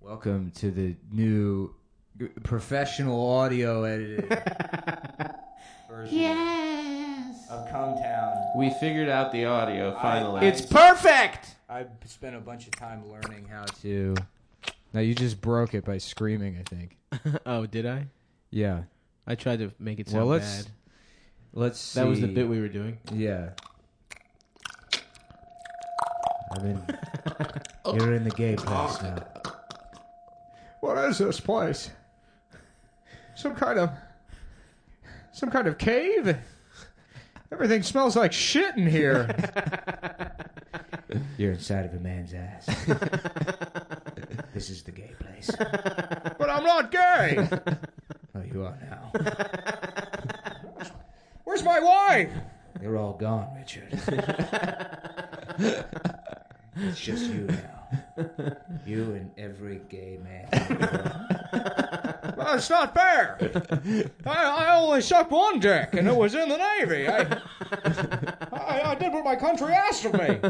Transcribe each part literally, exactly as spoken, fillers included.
Welcome to the new professional audio editing version Yes. of Come Town. We figured out the audio finally. It's perfect! I spent a bunch of time learning how to... Now, you just broke it by screaming, I think. Oh, did I? Yeah. I tried to make it sound well, let's, bad. Let's see. That was the bit we were doing? Yeah. I mean, you're in the gay place now. What is this place? Some kind of... Some kind of cave? Everything smells like shit in here. You're inside of a man's ass. This is the gay place. But I'm not gay! Oh, you are now. Where's my wife? They're all gone, Richard. It's just you now. You and every gay man. Well, it's not fair. I, I only sucked one dick, and it was in the Navy. I, I, I did what my country asked of me.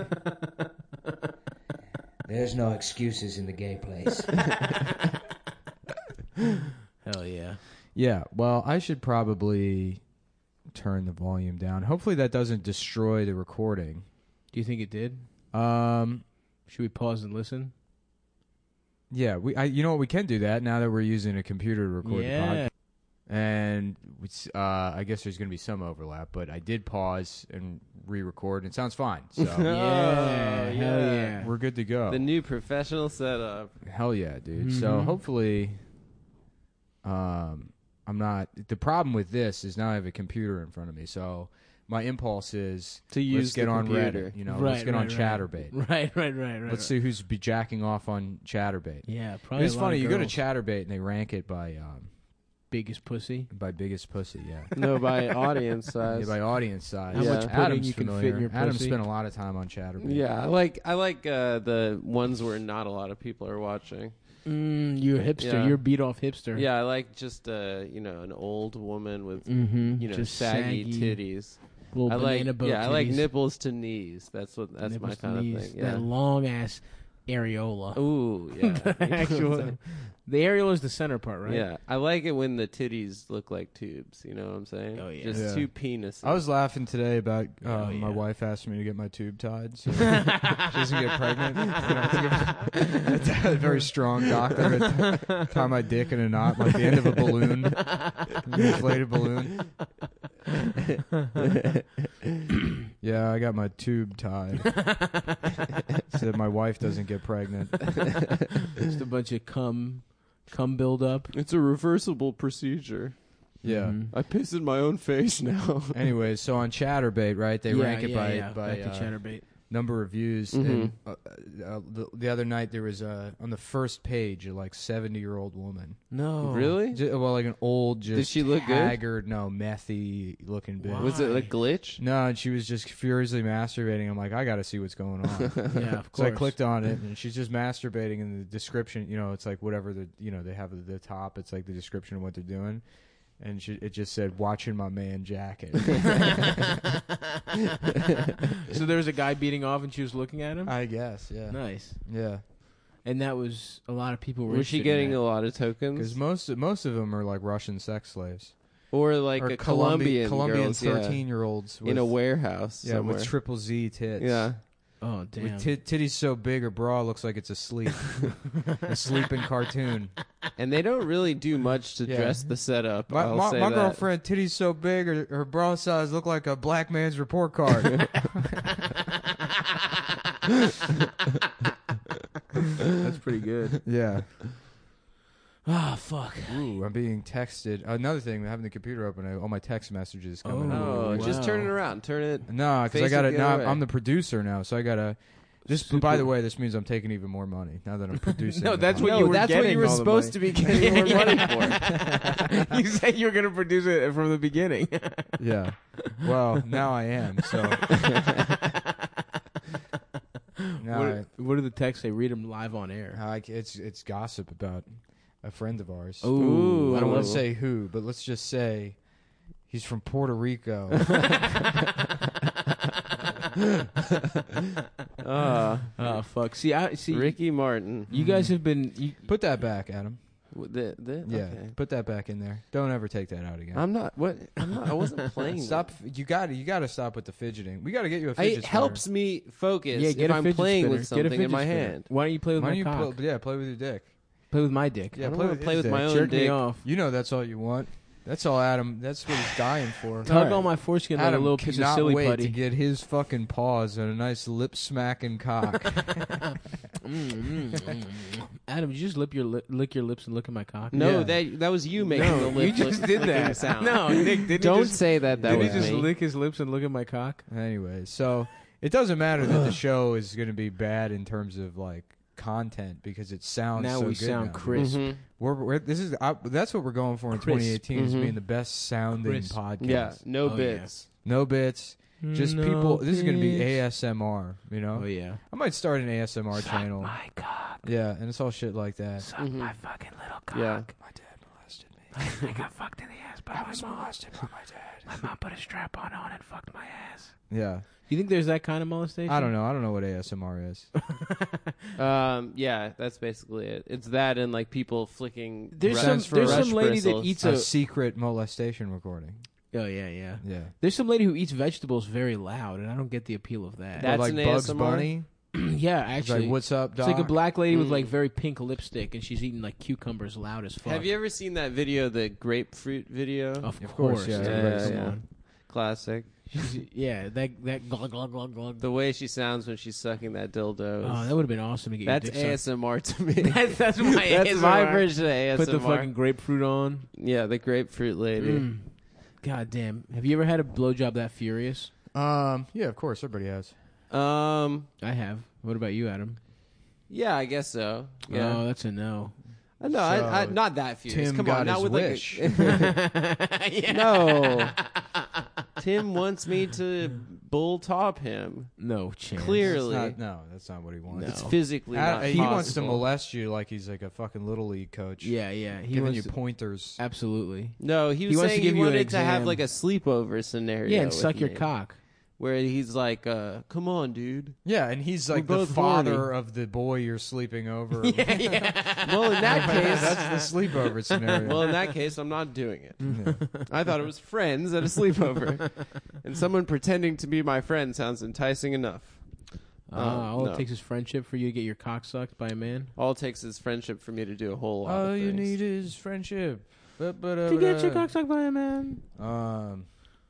There's no excuses in the gay place. Hell yeah. Yeah, well, I should probably turn the volume down. Hopefully that doesn't destroy the recording. Do you think it did? Um, Should we pause and listen? Yeah, we. I, you know what? We can do that now that we're using a computer to record yeah. the podcast. And it's, uh, I guess there's going to be some overlap, but I did pause and re-record, and it sounds fine. So yeah, Oh, hell yeah. yeah. we're good to go. The new professional setup. Hell yeah, dude. Mm-hmm. So hopefully, um, I'm not. The problem with this is now I have a computer in front of me, so my impulse is To use let's get the on computer. Reddit. You know, Right, let's get right, on right. Chatterbait. Right, right, right, right. Let's see who's be jacking off on Chatterbait. Yeah, probably. It's a lot funny. of You go to girls. Chatterbait and they rank it by um, Biggest pussy. by biggest pussy. Yeah. No, by audience size. Yeah, by audience size. How Yeah. much pudding Adam's you can familiar. fit in your Adam pussy? spent a lot of time on Chatterbait. Yeah, I like I like uh, the ones where not a lot of people are watching. Mm, you're a hipster. Yeah. You're a beat off hipster. Yeah, I like just uh, you know an old woman with Mm-hmm. you know Just saggy, saggy titties. Little I like banana boat yeah, I like titties. nipples to knees. That's what that's Nipples my to kind of knees. thing. Yeah. That long ass areola. Ooh, yeah. Actual. The areola is the center part, right? Yeah, I like it when the titties look like tubes. You know what I'm saying? Oh, yeah. Just Yeah. two penises. I was laughing today about uh, Oh, my yeah. wife asked me to get my tube tied so she doesn't get pregnant. You know, it's a very strong doctor to tie my dick in a knot like the end of a balloon, an inflated balloon. Yeah, I got my tube tied so that my wife doesn't get pregnant. Just a bunch of cum, cum build up. It's a reversible procedure. Yeah. Mhm. I piss in my own face now. Anyways, so on Chatterbait, right? They yeah, rank it yeah, by yeah. by Back to uh, Chatterbait. number of views. Mhm. And uh, uh, the, the other night there was uh, on the first page a like seventy year old woman. No. Really? Ju- well, like an old, just Did she look good? haggard, no, methy looking bitch. Why? Was it a glitch? No, and she was just furiously masturbating. I'm like, I got to see what's going on. Yeah, of So I course. clicked on it, and she's just masturbating. In the description, you know, it's like whatever the, you know, they have at the top. It's like the description of what they're doing, and she, it just said, "Watching my man jacket." So there was a guy beating off, and she was looking at him. I guess, yeah, Nice. yeah. And that was a lot of people. Were Was she interested in getting that. a lot of Because tokens? most most of them are like Russian sex slaves, Or like or a Colombi- Colombian Colombian girls, yeah, thirteen year olds in a warehouse yeah, somewhere. with triple Z tits. Yeah. Oh damn! With tit- titties so big, her bra looks like it's asleep. A sleeping cartoon. And they don't really do much to Yeah. dress the setup. My, I'll my, say my that. girlfriend, titties so big, her, her bra size look like a black man's report card. That's pretty good. Yeah. Ah, fuck. Ooh, I'm being texted. Another thing, having the computer open, I, all my text messages coming in. Oh, just wow. turn it around. Turn it. No, because I Face got it to. the Now other way. I'm the producer now, so I got to. This, Super- by the way, this means I'm taking even more money now that I'm producing. No, the that's what podcast. you no, were that's what getting you were all the supposed to be getting more money for. You said you were going to produce it from the beginning. Yeah. Well, now I am. So. now what, I, what do the texts say? Read them live on air. I, it's it's gossip about a friend of ours. Ooh, I don't want Ooh. to say who, but let's just say he's from Puerto Rico. uh, Oh fuck! See, I see. Ricky Martin. You guys have been. You, Put that back, Adam. The, the, Yeah, okay. put that back in there. Don't ever take that out again. I'm not. What? I'm not. I wasn't playing. Stop. You got to You got to stop with the fidgeting. We got to get you a It fidget it helps me focus yeah, get if a I'm fidget playing spinner. with Get a something in fidget my spinner. hand. Why don't you play with Why my don't you cock? play, yeah, play with your dick. Play with my dick. Yeah, I don't play wanna with play his with my dick. own Jerk me dick. off. You know that's all you want. That's all Adam. That's what he's dying for. Tug on my foreskin like a Adam little piece of cannot silly wait putty. to get his fucking paws on a nice lip smacking cock. Mm, mm, mm. Adam, did you just lip your li- lick your lips and look at my cock? No, Yeah. that that was you making No, the lip. you just lip- did licking that. sound. No, Nick, didn't Don't he just, say that. That did he was just me. lick his lips and look at my cock? Anyway, so it doesn't matter that the show is going to be bad in terms of like content because it sounds Now so we good sound now. crisp. Mhm. We're, we're this is I, that's what we're going for in Crisp. twenty eighteen is Mhm. being the best sounding Crisp. podcast. Yeah, no Oh, bits. No bits, just No people. This is going to be bitch. A S M R. You know, Oh yeah. I might start an A S M R channel. My cock. Yeah, and it's all shit like that. Suck Mhm. my fucking little cock. Yeah. My dad molested me. I got fucked in the ass by I my was mom. molested by my dad. My mom put a strap on on and fucked my ass. Yeah, You think there's that kind of molestation? I don't know. I don't know what A S M R is. Um, yeah, that's basically it. It's that and like people flicking. There's brush- some Stands for there's brush some lady that bristles. eats a a. secret molestation recording. Oh yeah, yeah. Yeah, There's some lady who eats vegetables very loud, and I don't get the appeal of that. That's or like an Bugs A S M R? Bunny. yeah, It's actually, like, what's up, it's Doc? like a black lady with Mm. like very pink lipstick, and she's eating like cucumbers loud as fuck. Have you ever seen that video, the grapefruit video? Of, Of course, course, yeah, dude. everybody's Come seen it. on. Classic. She's- yeah, that that glug glug glug glug. The way she sounds when she's sucking that dildo. Is, Oh, that would have been awesome to get that's your dick A S M R to me. sucked. that's, that's my That's A S M my R. version of A S M R. Put the fucking grapefruit on. Yeah, the grapefruit lady. Mm. God damn. Have you ever had a blowjob that furious? Um, yeah, of course, everybody has. Um, I have. What about you, Adam? yeah, I guess so. Yeah. Oh, that's a no. Uh, no, I, I, So, not that furious. Tim Come got on, not his with wish. like a, no. Tim wants me to bull top him. No chance. Clearly, That's not, no, that's not what he wants. No. it's physically Ad- not he wants to possible. molest you like he's like a fucking little league coach. Yeah, yeah. He giving wants you to- pointers. Absolutely. No, he was He wants to saying give he you an wanted to have exam. like a sleepover scenario. Yeah, and with suck your me, cock. Where he's like, uh, "Come on, dude." Yeah, and he's like We're the both father horny. of the boy you're sleeping over. yeah, yeah. Well, in that case, That's the sleepover scenario. well, in that case, I'm not doing it. Yeah. I thought it was friends at a sleepover, and someone pretending to be my friend sounds enticing enough. Uh, Um, all no. it takes is friendship for you to get your cock sucked by a man. All it takes is friendship for me to do a whole lot. All of you things. need is friendship. To get your cock sucked by a man. Um,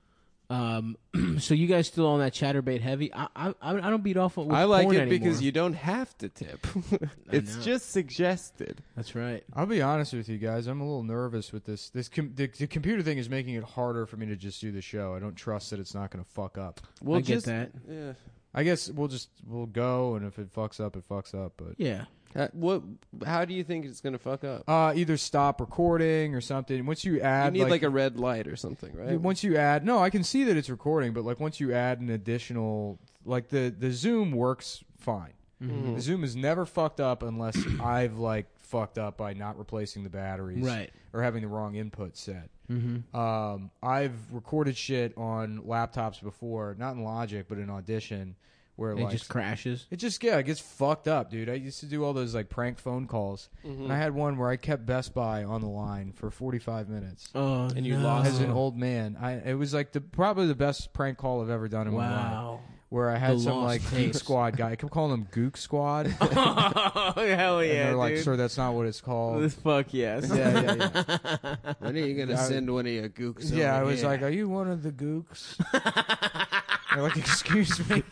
Um, so you guys still on that chatterbait heavy? I I I don't beat off with I like porn it because anymore. you don't have to tip. It's know. just suggested. That's right. I'll be honest with you guys. I'm a little nervous with this. This com- the, the computer thing is making it harder for me to just do the show. I don't trust that it's not going to fuck up. We'll I get just, that. Yeah. I guess we'll just we'll go, and if it fucks up, it fucks up. But Yeah. Uh, what? How do you think it's gonna fuck up? uh, either stop recording or something. Once you You add, need like, like, a red light or something, right? once you add, no, I can see that it's recording, but like once you add an additional, like the the Zoom works fine. Mhm. The Zoom is never fucked up unless I've like fucked up by not replacing the batteries, Right. or having the wrong input set. Mm-hmm. Um, I've recorded shit on laptops before, not in Logic, but in Audition, where It like just crashes. it just yeah, it gets fucked up, dude. I used to do all those like prank phone calls, Mhm. and I had one where I kept Best Buy on the line for forty-five minutes. Oh, And you no. lost As an old man, I it was like the probably the best prank call I've ever done in my life. Wow. Where I had The some lost like tapes. Geek Squad guy. I kept calling them Gook Squad. and oh hell yeah, they're like, dude. sir, that's not what it's called. Fuck yes. yeah, yeah, yeah. When are you gonna I- send one of your gooks? Yeah, I over was here? like, are you one of the Gooks? They're like, excuse me.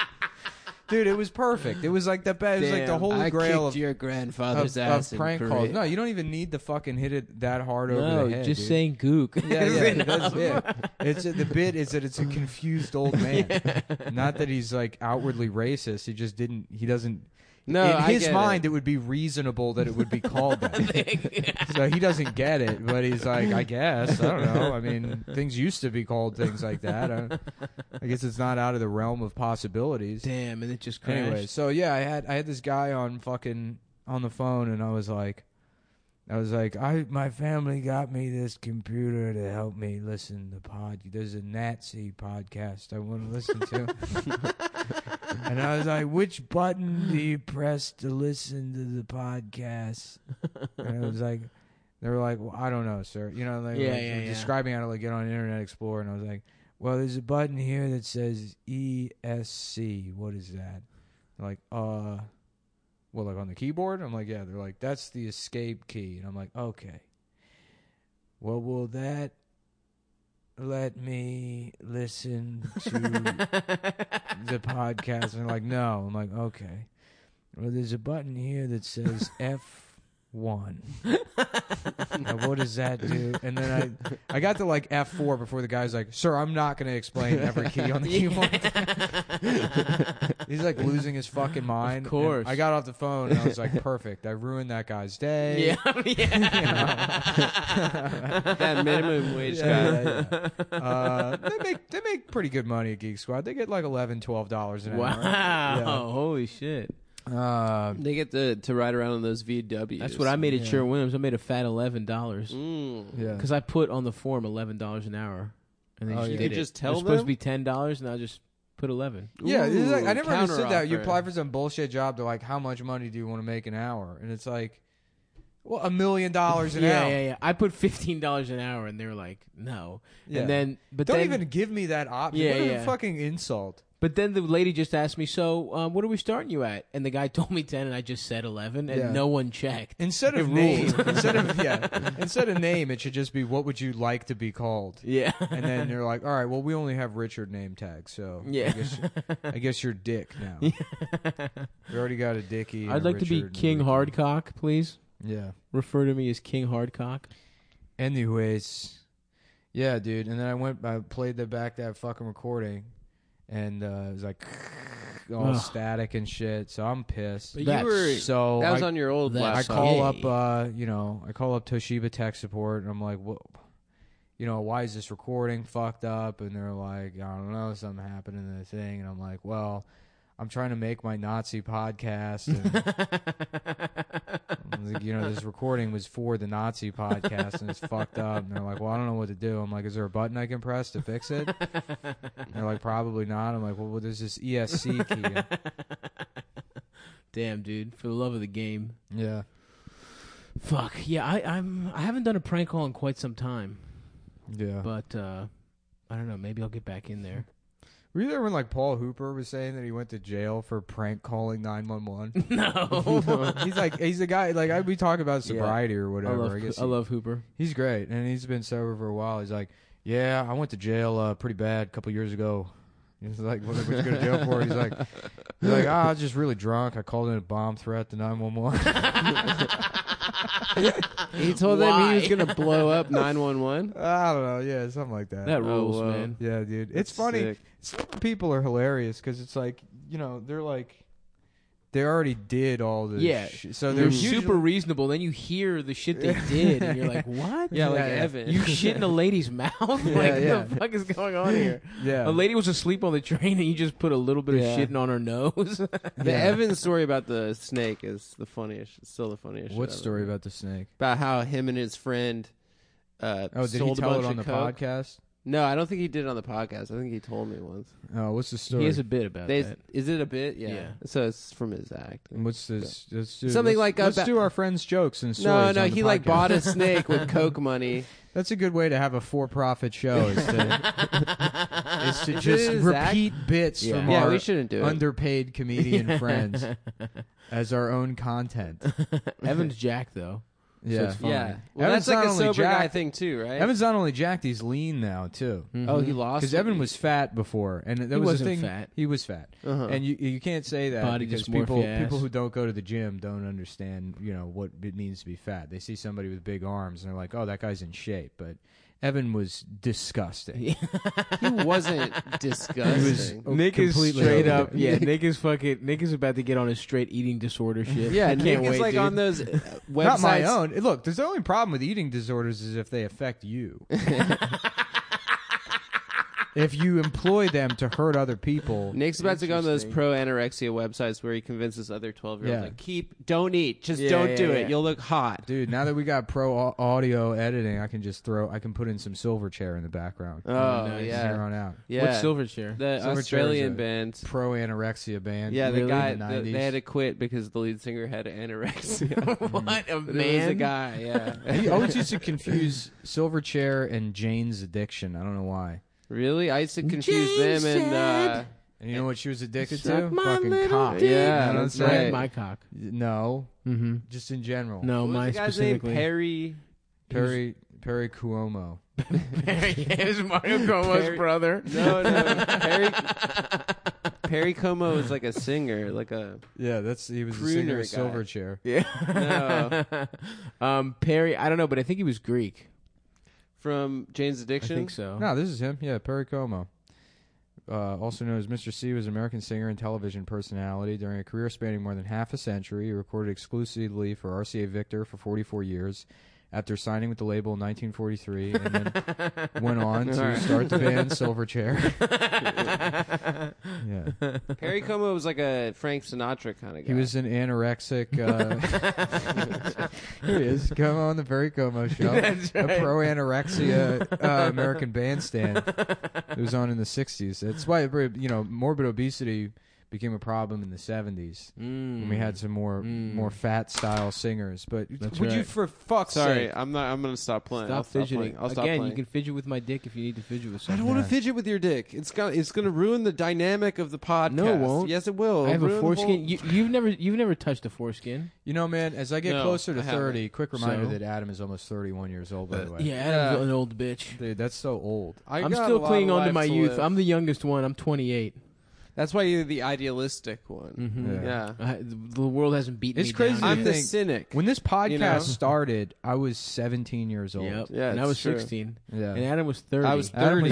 Dude, it was perfect. It was like the best. It was like the Damn, holy I grail kicked of, your grandfather's of, ass of prank in calls. Korea. No, you don't even need to fucking hit it that hard over No, the head. just dude. saying gook. Yeah, is yeah, enough. that's it. It's the bit is that it's a confused old man. Not that he's like outwardly racist. He just didn't. He doesn't. No, in I his get mind, it. it. would be reasonable that it would be called that. So he doesn't get it, but he's like, I guess I don't know. I mean, things used to be called things like that. I, I guess it's not out of the realm of possibilities. Damn, and it just crashed. Anyway, so yeah, I had I had this guy on fucking on the phone, and I was like, I was like, I my family got me this computer to help me listen to pod. There's a Nazi podcast I want to listen to. And I was like, which button do you press to listen to the podcast? And I was like, they were like, well, I don't know, sir. You know, they Yeah, were like, yeah, yeah. describing how to like get on Internet Explorer. And I was like, well, there's a button here that says E S C. What is that? They're like, uh... Well, like on the keyboard? I'm like, yeah. They're like, that's the escape key. And I'm like, okay. Well, will that let me listen to the podcast? And they're like, no. I'm like, okay. Well, there's a button here that says F one. Now, what does that do? And then I I got to like F four before the guy's like, sir, I'm not going to explain every key on the keyboard. He's like losing his fucking mind. Of course. And I got off the phone and I was like, perfect. I ruined that guy's day. Yeah, yeah. That minimum wage Yeah, guy. yeah, yeah. Uh, they make they make pretty good money at Geek Squad. They get like eleven, twelve dollars an Wow. hour. Yeah. Holy shit. Uh, They get to to ride around on those V Ws. That's what I made at Yeah. Sherwin Williams. I made a fat eleven dollars. Mm. yeah. Because I put on the form eleven dollars an hour. And they Oh, just yeah. did They it. just It tell was supposed them? to be ten dollars, and I just put eleven. Yeah, it's like, I Ooh, never understood that. You counteroffer. apply for some bullshit job. They're like, how much money do you want to make an hour? And it's like, well, a million dollars an Yeah, hour. yeah, yeah. I put fifteen dollars an hour, and they were like, no. Yeah. And then, but Don't then, even give me that option. Yeah, what a yeah. fucking insult. But then the lady just asked me, so um, what are we starting you at? And the guy told me ten, and I just said eleven, and Yeah. no one checked. Instead of It name, ruled. instead of yeah, instead of name, it should just be what would you like to be called? Yeah. And then you're like, all right, well, we only have Richard name tags, so Yeah. I guess, I guess you're Dick now. We already got a Dickie. and I'd a like to be Richard and a King Ricky. Hardcock, please. Yeah. Refer to me as King Hardcock. Anyways, yeah, dude. And then I went, I played the back that fucking recording, and uh, it was like all Ugh. static and shit. So I'm pissed. But That's you were So that was I, on your old That's I laptop. call Okay. up, uh, you know, I call up Toshiba tech support, and I'm like, what? You know, why is this recording fucked up? And they're like, I don't know, something happened in the thing. And I'm like, well, I'm trying to make my Nazi podcast. And I was like, you know, this recording was for the Nazi podcast, and it's fucked up. And they're like, well, I don't know what to do. I'm like, is there a button I can press to fix it? And they're like, probably not. I'm like, well, there's this E S C key. Damn, dude. For the love of the game. Yeah. Fuck. Yeah, I, I'm, I haven't done a prank call in quite some time. Yeah. But, uh, I don't know. Maybe I'll get back in there. Were you there when like Paul Hooper was saying that he went to jail for prank calling nine one one? No. He's like, he's a guy, like, I, we talk about Yeah. sobriety or I whatever. love, I guess I he- love Hooper. he's great, and he's been sober for a while. He's like, yeah, I went to jail uh, pretty bad a couple years ago. He's like, what, what you go to jail for? He's like, he's like, ah, I was just really drunk. I called in a bomb threat to nine one one. He told them he was Why? going to blow up nine one one. I don't know, yeah, something like that. That Oh, rules, wow. man. Yeah, dude, That's it's funny. sick. Some people are hilarious because it's like, you know, they're like, they already did all the Yeah. sh- so They're they're super usually- reasonable. Then you hear the shit they did, and you're like, what? Yeah, like Yeah, yeah. Evan. You shit in a lady's mouth? like, yeah. the fuck is going on here? yeah. A lady was asleep on the train, and you just put a little bit Yeah. of shitting on her nose. The Yeah. Evan story about the snake is the funniest. It's still the funniest. shit What ever. story about the snake? About how him and his friend uh, Oh, did he sold a tell bunch it on of the coke. podcast? No, I don't think he did it on the podcast. I think he told me once. Oh, what's the story? He has a bit about They, that. is it a bit? Yeah. Yeah. So it's from his act. What's this? Let's do, Something let's- like let's about- do our friends' jokes and No, stories. no, on the he like podcast. bought a snake with coke money. That's a good way to have a for-profit show. Is to, is to Is just it his act? repeat bits Yeah. from Yeah, our we shouldn't do it. underpaid comedian friends as our own content. Evan's Jack, though. Yeah, it's fine. Yeah. Well, Evan's that's like not a only sober guy jacked- thing too, right? Evan's not only jacked; he's lean now too. Oh, he Mhm. lost. Because Evan was fat before, and that He was wasn't the thing. fat. He was fat, Uh-huh. and you you can't say that Body because dysmorphia people ass. people who don't go to the gym don't understand you know what it means to be fat. They see somebody with big arms and they're like, oh, that guy's in shape, but Evan was disgusting. he wasn't disgusting. Oh, Nick is completely straight over up. there. Yeah, Nick is fucking. Nick is about to get on his straight eating disorder shit. yeah, I Nick can't is wait, like dude. on those uh, websites. Not my own. Look, there's the only problem with eating disorders is if they affect you. if you employ them to hurt other people. Nick's about to go on those Interesting. pro anorexia websites where he convinces other twelve-year-olds, Yeah. like, keep, don't eat, just Yeah, don't yeah, do yeah. it. You'll look hot. Dude, now that we got pro au- audio editing, I can just throw, I can put in some Silverchair in the background. Oh, nice. From yeah. here on out. Yeah. What's Silverchair? The Silverchair is Australian a band. Pro anorexia band. Yeah, the Really? guy, In the the, nineties. they had to quit because the lead singer had anorexia. What a But man! It was a guy, yeah. I always used to confuse Silverchair and Jane's Addiction. I don't know why. Really? I used to confuse them and, uh, And you know what she was addicted Suck to? my Fucking little cock. dick. Yeah, You know that's what I'm saying? right. My cock. No, Mm-hmm. just in general. No, what was mine the guy's name? specifically. Perry. Perry Perry Cuomo. Perry is Mario Cuomo's Perry- brother. No, no. Perry, Perry Como is like a singer, like a, Yeah, that's he was the singer of Crooner guy. Silverchair. Yeah. no, um, Perry. I don't know, but I think he was Greek. from Jane's I Addiction. think so. No, this is him. Yeah, Perry Como. Uh, also known as Mister C, was an American singer and television personality. During a career spanning more than half a century, he recorded exclusively for R C A Victor for forty-four years. After signing with the label in nineteen forty-three, and then went on to Alright. start the band Silverchair. Yeah, Perry Como was like a Frank Sinatra kind of guy. he was an anorexic. Uh, here he is. Come on the Perry Como show. That's A right. pro anorexia uh, American bandstand. It was on in the sixties. That's why you know morbid obesity became a problem in the seventies Mm. when we had some more Mm. more fat style singers. But That's would you, right. for fuck's Sorry, sake? I'm not. I'm gonna stop playing. Stop I'll stop fidgeting. playing. I'll stop Again, playing. you can fidget with my dick if you need to fidget with I something. don't want Yeah. to fidget with your dick. It's gonna. It's gonna ruin the dynamic of the podcast. No, it won't. Yes, it will. I have a Ruin the whole- foreskin. You, you've never, you've never touched a foreskin. You know, man, as I get No, closer to I haven't. thirty, quick reminder So? that Adam is almost thirty-one years old, by the way. Yeah, Adam's Yeah. an old bitch. Dude, that's so old. I I'm got a still lot clinging of on to life my youth. live. I'm the youngest one. I'm twenty-eight. That's why you're the idealistic one. Mm-hmm. Yeah. Yeah. I, the world hasn't beaten It's me crazy down. to I'm yet. the think- cynic. When this podcast You know? started, I was seventeen years old. Yep. Yeah, and I it's was true. sixteen. Yeah. And Adam was thirty. I was Adam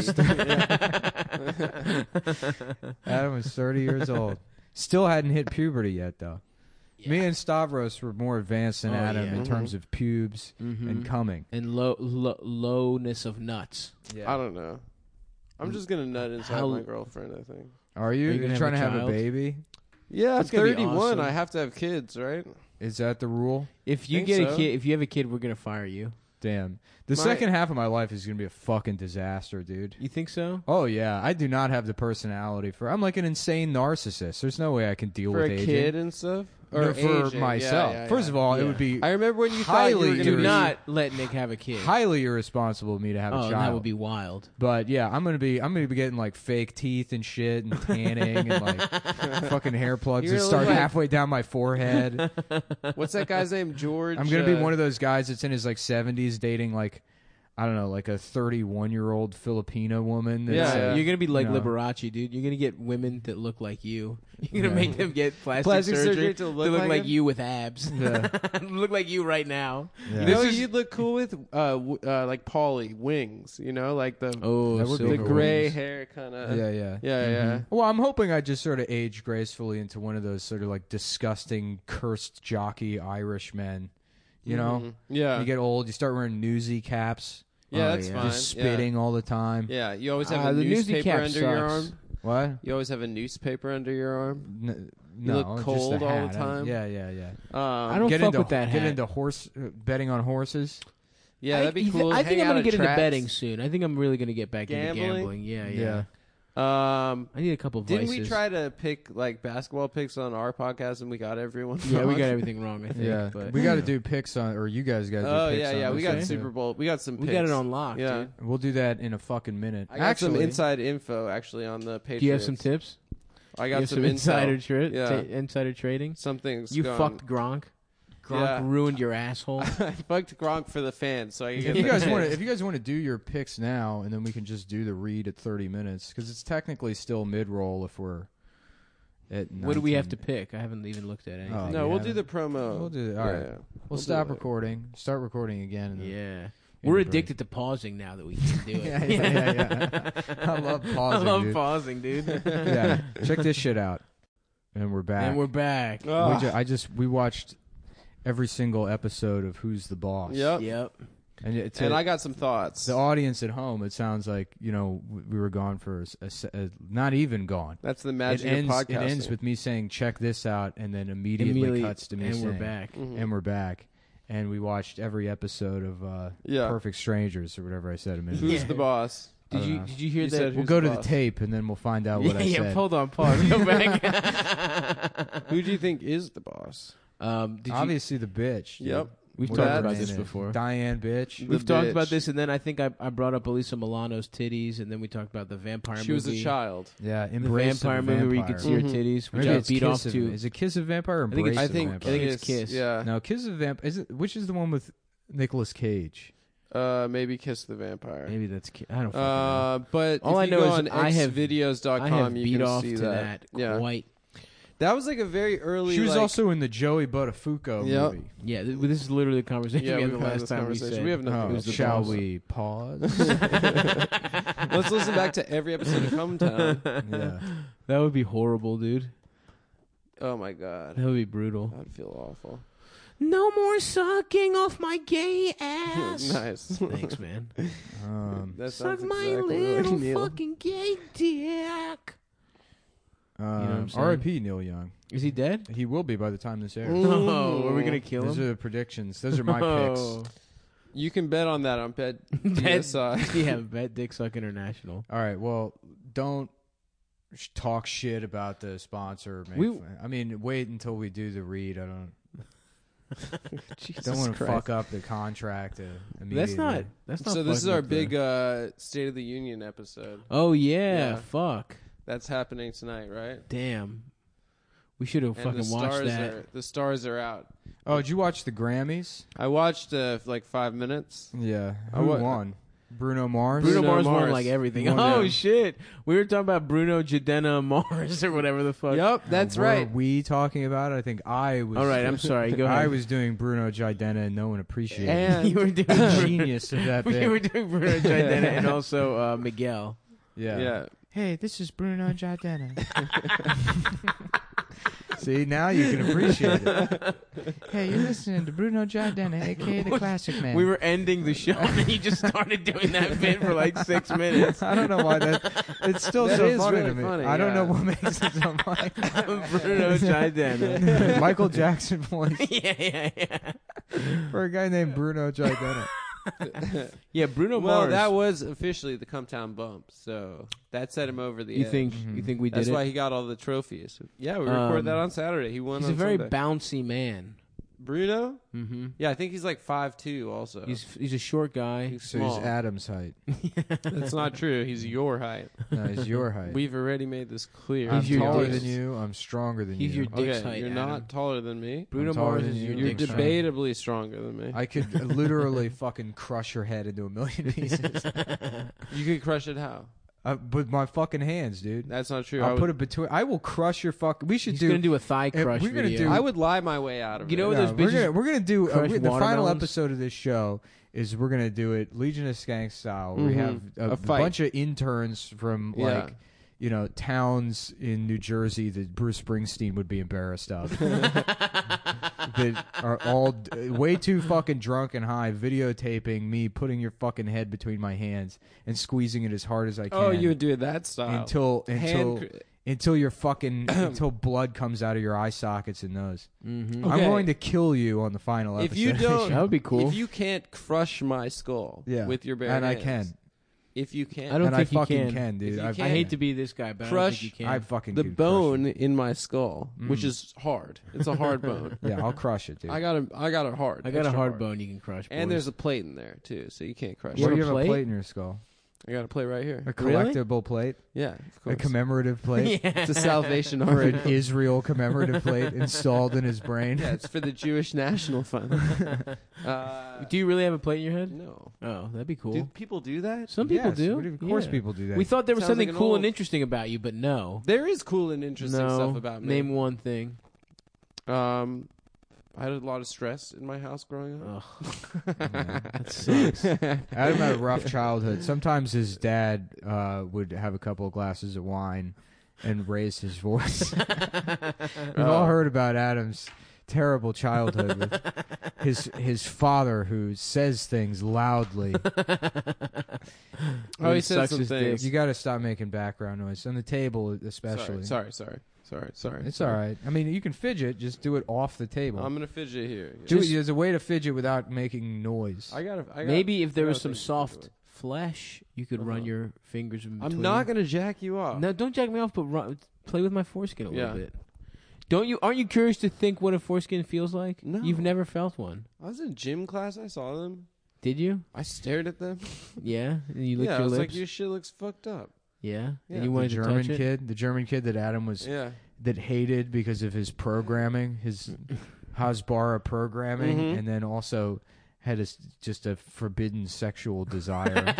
thirty. was, Adam was thirty years old. Still hadn't hit puberty yet, though. Me and Stavros were more advanced than Oh, Adam yeah. in terms of pubes Mhm. and coming. and low, low lowness of nuts. I don't know. I'm just gonna nut inside How- my girlfriend. I think. Are you? Are you You're gonna trying have to a have a child? baby? Yeah, That's gonna be thirty-one. awesome. I have to have kids, right? Is that the rule? If you Think get so. a kid, if you have a kid, we're gonna fire you. Damn. The My- second half of my life is going to be a fucking disaster, dude. You think so? Oh, yeah. I do not have the personality for... I'm like an insane narcissist. There's no way I can deal For with a aging. kid and stuff. Or Or for aging. myself. Yeah, yeah, First yeah. of all, Yeah. it would be I remember when you thought you were highly gonna Do be- not let Nick have a kid. highly irresponsible of me to have oh, a child. that would be wild. But yeah, I'm gonna be I'm gonna be getting like fake teeth and shit and tanning and like fucking hair plugs You're that gonna start look like- halfway down my forehead. What's that guy's name? George. I'm gonna be uh, one of those guys that's in his like seventies dating like I don't know, like a thirty-one year old Filipino woman. That's, Yeah, uh, yeah. You're gonna be like you know. Liberace, dude. You're gonna get women that look like you. You're gonna Yeah. make them get plastic, Plastic surgery, surgery to look like like him? you with abs. Yeah. look like you right now. Yeah. You know, what you'd look cool with uh, w- uh like Pauly wings. You know, like the Oh, That would be the cool. gray wings. hair kind of. yeah, yeah. yeah, yeah. Well, I'm hoping I just sort of age gracefully into one of those sort of like disgusting, cursed jockey Irish men. You know, Mhm. Yeah, you get old, you start wearing newsy caps, yeah, Oh, that's yeah. fine. just spitting all the time. Yeah. yeah, you always have Uh, a the newspaper newsy cap under your sucks. arm. What? You always have a newspaper under your arm. N- You no, look just cold a all the hat. time? Yeah, yeah, yeah. Um, I don't get fuck into with that get hat. into horse uh, betting on horses. Yeah, I, that'd be you thi- cool. I Hang think I'm out gonna at get into tracks. betting soon. I think I'm really gonna get back Gambling? into gambling. Yeah, yeah. Um, I need a couple of didn't vices. we try to pick like basketball picks on our podcast and we got everyone? Yeah, we wrong? got everything wrong. I think. Yeah, but we got to do picks on, or you guys got to do Oh picks yeah, on yeah. this We got too. Super Bowl. We got some. we picks. got it on lock, Yeah. dude. We'll do that in a fucking minute. I got Actually, some inside info actually on the Patriots. Do you have some tips? I You got have some, some insider insider. tra- Yeah. ta- insider trading. Something's You gone. fucked Gronk. Gronk Yeah. ruined your asshole. I fucked Gronk for the fans, so I can if get you the guys want to, picks. if you guys want to do your picks now, and then we can just do the read at thirty minutes because it's technically still mid roll if we're at. What do we have to nineteen. pick? I haven't even looked at anything. Oh, No, we we'll haven't? do the promo. We'll do. All Yeah, right. yeah. We'll, We'll do stop that. recording. Start recording again. and then- Yeah. in We're the break. addicted to pausing now that we can do it. Yeah, yeah, yeah, yeah. I love I pausing. love dude. pausing, dude. Yeah, check this shit out. And we're back. And we're back. Oh. We ju- I just we watched every single episode of Who's the Boss. Yep. Yep. And, it's and a, I got some thoughts. The audience at home, it sounds like, you know, we were gone for a, a, a, not even gone. That's the magic it ends, of podcasting. It ends with me saying, check this out, and then immediately, Immediately cuts to me and saying, we're back. Mhm. and we're back. And we watched every episode of uh, Yeah. Perfect Strangers, or whatever I said a minute Who's ago. the boss? I Did don't you know. did you hear You that? said We'll who's go the to boss? the tape, and then we'll find out what yeah, I yeah. said. Hold on, pause. Go back. Who do you think is the boss? um, did you, Obviously, the bitch. dude. Yep. we've Whatever talked her about name this is. before. Diane, bitch. The We've talked about bitch. this, and then I think I, I brought up Elisa Milano's titties, and then we talked about the vampire She movie. was a child. Yeah, The Embrace vampire of a movie where you Vampire. could see her Mhm. titties, which Maybe I it's beat Kiss off of, to. Is it Kiss of Vampire or I think Embrace it's- I of think Vampire? I think it's Kiss, Kiss. Yeah. No, Kiss of Vampire. Is it, which is the one with Nicolas Cage? Uh, maybe Kiss the Vampire. Maybe that's. Ki- I don't. fucking know. Uh, but All if I you know go is on I have- xvideos dot I com, have you beat can off see to that. that, Yeah. quite. That was like a very early. She was like, also in the Joey Buttafuoco Yep. movie. Yeah, th- this is literally the conversation Yeah, we had we've the had last this time we conversation. said. We have nothing Oh, Who's the shall boss? we pause? Let's listen back to every episode of Come Town. Yeah. That would be horrible, dude. Oh my god, That would be brutal. I'd feel awful. No more sucking off my gay ass. Nice. Thanks, man. Um, That Suck sounds my exactly like little Neil. fucking gay dick. um, I'm saying? R I P Neil Young. Is he dead? He will be by the time this airs. Mm. Oh, are we gonna kill Those him? are the predictions. Those are my Oh. picks. You can bet on that on Bet Bet- D S I. yeah, Bet Dick Suck International. All right. Well, don't sh- talk shit about the sponsor. Make We- fun- I mean, wait until we do the read. I don't. Jesus Don't want to Christ. fuck up the contract uh, immediately. That's not. That's not. So this is fucking our up big the- uh, State of the Union episode. Oh yeah, Yeah. fuck. That's happening tonight, right? Damn. We should have And fucking the watched stars that. are the stars are out. Oh, did you watch the Grammys? I watched uh, for like five minutes. Yeah. I Who wa- won? Bruno Mars. Bruno, Bruno Mars, won Mars. like everything. Won, Oh yeah. shit! We were talking about Bruno Jadena Mars or whatever the fuck. Yep, that's Were right. we talking about it? I think I was. All right, I'm sorry. Go ahead. I was doing Bruno Jidena, and no one appreciated it. And you were doing The Bruno- genius of that we bit. were doing Bruno Jadena and also uh, Miguel. Yeah. yeah. Hey, this is Bruno Jidena. See, now you can appreciate it. Hey, you're listening to Bruno Jidena, a k a the Classic Man. We were ending the show and you just started doing that bit for like six minutes. I don't know why that. It's still That so is funny really to me. funny, I don't yeah. know what makes it so funny. Bruno Jadena. Michael Jackson voice yeah, yeah, yeah. for a guy named Bruno Jidena. Yeah, Bruno Well, Mars. that was officially the Come Town bump, so that set him over the you edge. think? Mhm. You think we did That's it? why he got all the trophies. Yeah, we recorded Um, that on Saturday. He won He's on a very Sunday. bouncy man. Bruno? Mm-hmm. Yeah, I think he's like five two also. He's he's a short guy. He's So small. he's Adam's height. That's not true. He's your height. No, he's your height. We've already made this clear. I'm He's your taller dick's- than you. I'm stronger than He's you. your dick's Okay, height. you're Adam. not taller than me. Bruno I'm taller Mars than is you. your You're dick's height. debatably stronger than me. I could literally fucking crush your head into a million pieces. You could crush it how? uh, with my fucking hands, dude. That's not true. I I'll would, put it between. I will crush your fuck. We should He's do. gonna do a thigh if crush we're gonna video. do- I would lie my way out of You it. know what No, those we're bitches gonna we're gonna do uh, crush we- the final watermelons? episode of this show is we're gonna do it Legion of Skanks style. We Mhm. have a, A a fight. bunch of interns from Yeah. like you know towns in New Jersey that Bruce Springsteen would be embarrassed of. That are all d- way too fucking drunk and high, videotaping me putting your fucking head between my hands and squeezing it as hard as I can. Oh, you would do it that style. until until Hand cr- until your fucking until blood comes out of your eye sockets and nose. Mm-hmm. Okay. I'm going to kill you on the final If episode. you of the don't- show. That would be cool. If you can't crush my skull Yeah. with your bare and I hands, can, if you can't, I don't and think I you fucking can. can, dude. If you I've, I hate to be this guy, but Crush- I don't think you can. I fucking the could crush bone it. in my skull, which Mm. is hard. It's a hard bone. Yeah, I'll crush it, dude. I got a, I got it hard. I got a extra hard bone you can crush. And boys. there's a plate in there too, so you can't crush You Where it. do have you a have a plate? plate in your skull? I got a plate right here. A Really? collectible plate? Yeah, of A course. commemorative plate? yeah. It's a Salvation Or Army. an Israel commemorative plate installed in his brain? Yeah, it's for the Jewish National Fund. uh, Do you really have a plate in your head? no. Oh, that'd be cool. Do people do that? Some people Yes, do. what Of course, Yeah. people do that. We thought there was Sounds something like an cool old- and interesting about you, but no. There is cool and interesting no. stuff about me. Name one thing. Um, I had a lot of stress in my house growing up. Ugh, Yeah. that sucks. Adam had a rough childhood. Sometimes his dad uh, would have a couple of glasses of wine and raise his voice. We've all Oh. heard about Adam's terrible childhood with his his father who says things loudly. Oh, he He said sucks some his things. dick. You got to stop making background noise on the table, especially. Sorry, sorry, sorry, sorry, sorry. It's all right. I mean, you can fidget. Just do it off the table. I'm gonna fidget here. do just- it, there's a way to fidget without making noise. I gotta. I gotta Maybe if there I was gotta some think soft into it. flesh, you could run Uh-huh. your fingers in between. I'm not gonna jack you off. No, don't jack me off, but run, play with my foreskin a Yeah. little bit. Don't you? Aren't you curious to think what a foreskin feels like? No. You've never felt one, I was in gym class. I saw them. did you? I stared at them. Yeah, and you licked yeah, I your was lips. like, your shit looks fucked up. yeah, Yeah. and you the wanted to German touch it. kid, the German kid that Adam was Yeah. that hated because of his programming, his Hasbara programming, Mhm. and then also had a, s- just a forbidden sexual desire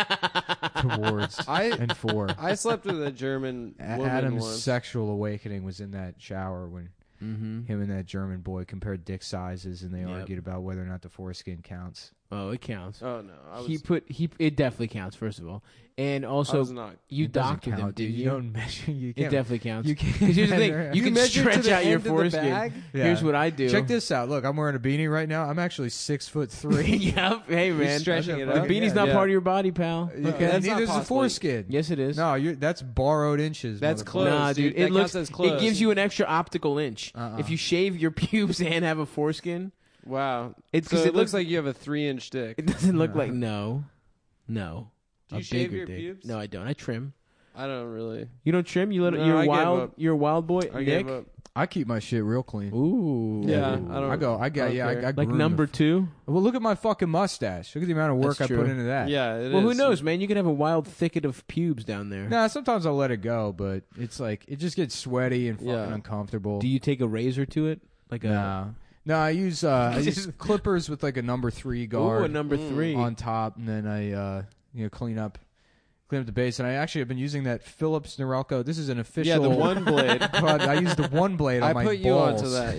towards I and for. I slept with a German A- woman Adam's once. sexual awakening was in that shower when Mm-hmm. him and that German boy compared dick sizes, and they Yep. argued about whether or not the foreskin counts. Oh, it counts. Oh no, I was. he put he. It definitely counts. First of all, and I also was not. you It doesn't doctored him, count, did dude. you? You don't measure. You It can't. definitely counts. You can't. Because here's the thing: measure- you, can measure to stretch the out your end of the foreskin. bag? Yeah. Here's what I do. Check this out. Look, I'm wearing a beanie right now. I'm actually six foot three. Yep. Hey man, stretching it the up? beanie's Yeah. not Yeah. part of your body, pal. You No, can- that's not neither is the possibly- foreskin. Yes, it is. No, you're, that's borrowed inches. That's motherfucker. close. Nah, dude. That It looks. counts as It close. gives you an extra optical inch. Uh-uh. If you shave your pubes and have a foreskin, Wow. it's So because it, it looks looks like you have a three-inch dick. it doesn't look No. like no, no. Do A you shave bigger your dick. pubes? No, I don't. I trim. I don't really. You don't trim. You let No, you're I a gave wild. up. You're a wild boy. I Nick. gave up. I keep my shit real clean. Ooh. Yeah, Ooh. I don't- I go. I I got. don't Yeah, I, care. I Like groom number the- two. Well, look at my fucking mustache. Look at the amount of work That's I true. put into that. Yeah. It Well, who is. knows, man? You could have a wild thicket of pubes down there. Nah, sometimes I'll let it go, but it's like it just gets sweaty and fucking Yeah. uncomfortable. Do you take a razor to it? Like a Nah. No, I use uh, I use clippers with like a number three guard ooh, a number Mm. three. on top, and then I uh, you know clean up clean up the base. And I actually have been using that Philips Norelco. This is an official. Yeah, the one blade. God, I use the one blade on I my put you balls. onto that.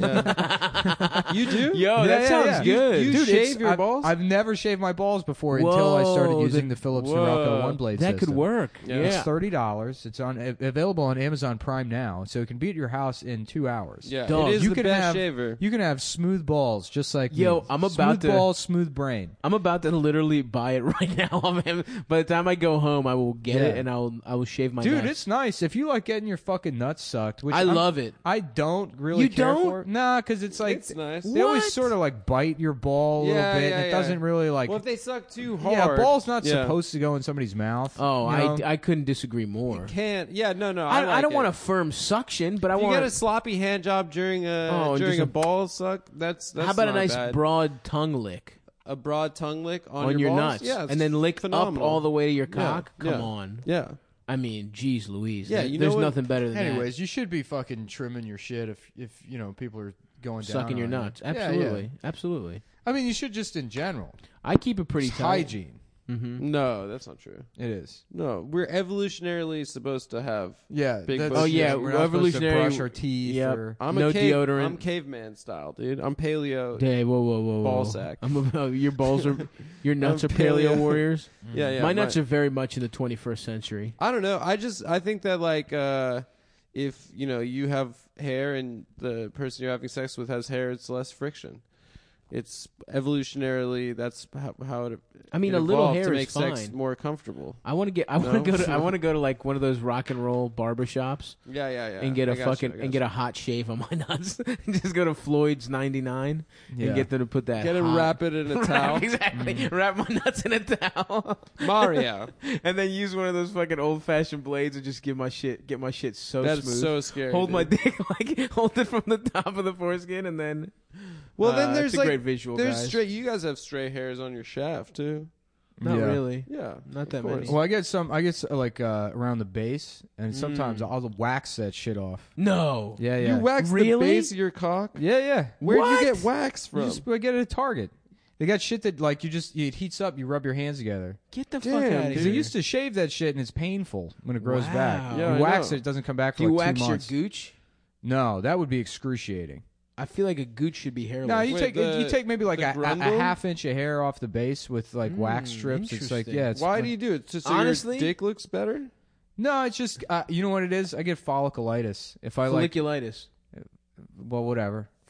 Yeah. You do? Yo, Yeah, that yeah, sounds yeah. good. You Dude, shave it's- your I've, balls? I've never shaved my balls before until I started Whoa, using the- the Philips whoa. Norelco one blade that could system. work. Yeah. Yeah. It's thirty dollars. It's on a- available on Amazon Prime now, so it can be at your house in two hours. Yeah. Dog, It is you the can best have- shaver. You can have smooth balls just like Yo, me. I'm about smooth to- balls, smooth brain. I'm about to literally buy it right now. off Am- By the time I go home, I will get Yeah. it and I'll I will shave my Dude, nuts. it's nice if you like getting your fucking nuts sucked. Which I I'm- love it. I don't really You care don't? for. Nah, because it's like It's nice. they always What? sort of like bite your ball a Yeah, little bit, yeah, and it yeah. doesn't really like. Well, if they suck too hard. yeah, ball's not yeah. supposed to go in somebody's mouth. Oh, you know? I, I couldn't disagree more. Can't. Yeah, no, no. I, I, I, like don't it. want a firm suction, but I If you want. get a sloppy hand job during a Oh, during just a a- ball suck, that's that's how about a not nice bad. broad tongue lick a broad tongue lick on, on, your, balls? nuts, Yeah, it's and then lick phenomenal. up all the way to your Yeah, cock? Come yeah. on. Yeah. I mean, geez, Louise. Yeah, There- you know there's what- nothing better than Anyways, you should be fucking trimming your shit if if you know people are going that. down Sucking your on you. nuts. Yeah, yeah. Absolutely. Absolutely. I mean, you should just in general. I keep it pretty It's tight. hygiene. Mm-hmm. No, that's not true. It is. No, we're evolutionarily supposed to have. Yeah. Big that's- bush. Oh, yeah, we're not supposed to evolutionary- brush our teeth. Yep. Or, I'm No a cave, deodorant. I'm caveman style, dude. I'm paleo. Hey, whoa, whoa, whoa, whoa. Ball sack. I'm about, your balls are, your nuts I'm are paleo paleo. warriors. Yeah, yeah. my nuts are very much in the twenty-first century. I don't know. I just I think that like uh, if you know you have hair and the person you're having sex with has hair, it's less friction. It's evolutionarily that's how, how it. I mean, it a little evolved hair to is make sex fine. more comfortable. I want to get. I want No? to go to. I want to go to like one of those rock and roll barber shops Yeah, yeah, yeah. and get a a fucking and get a hot shave on my nuts. Just go to Floyd's ninety-nine Yeah. and get them to put that. get him hot- wrap it in a towel. Wrap, exactly. Wrap my nuts in a towel. Mario. And then use one of those fucking old fashioned blades and just give my shit. Get my shit so That's smooth. so scary. Hold my dude. dick like hold it from the top of the foreskin and then. Well, uh, then there's it's a like great visual. there's guys. stray. You guys have stray hairs on your shaft too. Not Yeah. really. Yeah, Not that of course. many. Well, I get some. I get uh, like uh, around the base, and sometimes Mm. I'll wax that shit off. No. Yeah, yeah. You wax the Really? base of your cock. yeah, yeah. Where'd What? you get wax You from? just I get it at Target. They got shit that like you just it heats up. You rub your hands together. Get the Damn, fuck out of dude. Because here. I used to shave that shit, and it's painful when it grows Wow. back. Yeah, I you wax know. it, it doesn't come back for Do you like wax two your months. gooch? No, that would be excruciating. I feel like a gooch should be hairless. No, you Wait, take the- you take maybe like the a, a, a grundle? half inch of hair off the base with like wax Mm, strips. It's like interesting. yeah. It's Why like- do you do it? Just so Honestly? your dick looks better? No, it's just uh, you know what it is. I get folliculitis if I like. Folliculitis. Well, whatever.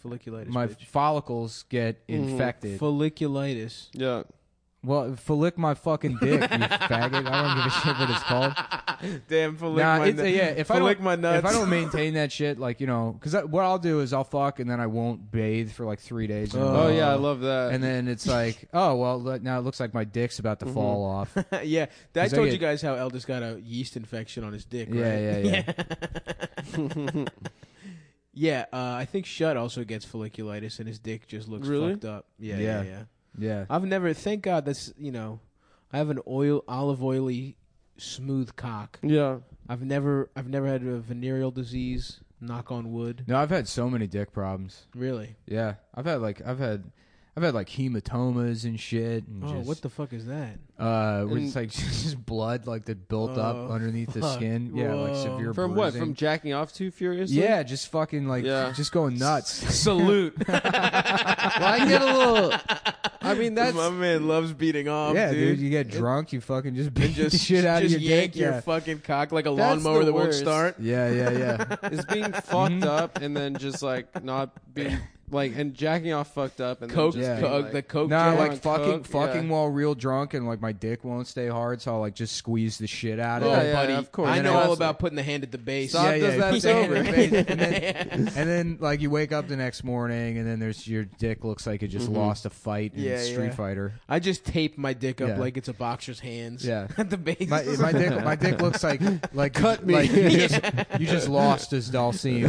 Folliculitis. my bitch. follicles get Mhm. infected. Folliculitis. Yeah. Well, flick my fucking dick, you faggot. I don't give a shit what it's called. Damn, follic Nah, my it's, nu- yeah. If I follic don't, my nuts. if I don't maintain that shit, like you know, because what I'll do is I'll fuck and then I won't bathe for like three days. in a Oh, Oh row. yeah, I love that. And then it's like, oh well, look, now it looks like my dick's about to Mhm. fall off. yeah, I 'Cause I told get- you guys how Eldest got a yeast infection on his dick. Yeah, right? yeah, yeah. Yeah, uh, I think Shut also gets folliculitis, and his dick just looks Really? fucked up. Yeah, Yeah. yeah, yeah. Yeah. I've never. Thank God that's you know, I have an oil, olive oily, smooth cock. yeah. I've never, I've never had a venereal disease. Knock on wood. No, I've had so many dick problems. Really? Yeah, I've had like I've had I've had like hematomas and shit. And Oh, just, what the fuck is that? Uh, where And- it's like just blood like that built up Oh, underneath the fuck. skin. Yeah, like Whoa. severe From what? bruising. From jacking off too furiously? Yeah, just fucking like Yeah. just going nuts. Salute. Well, I get a little. I mean, that's. My man loves beating off. yeah, dude. dude, you get drunk, you fucking just beat just the shit out just of your yank dick. your yeah. fucking cock like a That's lawnmower the that won't worst. start. yeah, yeah, yeah. Is being fucked up and then just like not being like and jacking off fucked up and Coke, then just Yeah. being, coke, like, the coke. No, jar like on fucking, Coke, fucking yeah. while real drunk, and like my dick won't stay hard, so I'll like just squeeze the shit out Oh, of Yeah, it. yeah, buddy, of course. I And know then all I- about putting the hand at the base. Stop. yeah, does yeah, that put the hand sober. in the face, and, then, and then like you wake up the next morning, and then there's your dick looks like it just Mhm. lost a fight in Yeah, Street yeah. Fighter. I just tape my dick up Yeah. like it's a boxer's hands. Yeah. at the base. My, my dick, my dick looks like like Cut me. Like you just you just lost his Dalsim.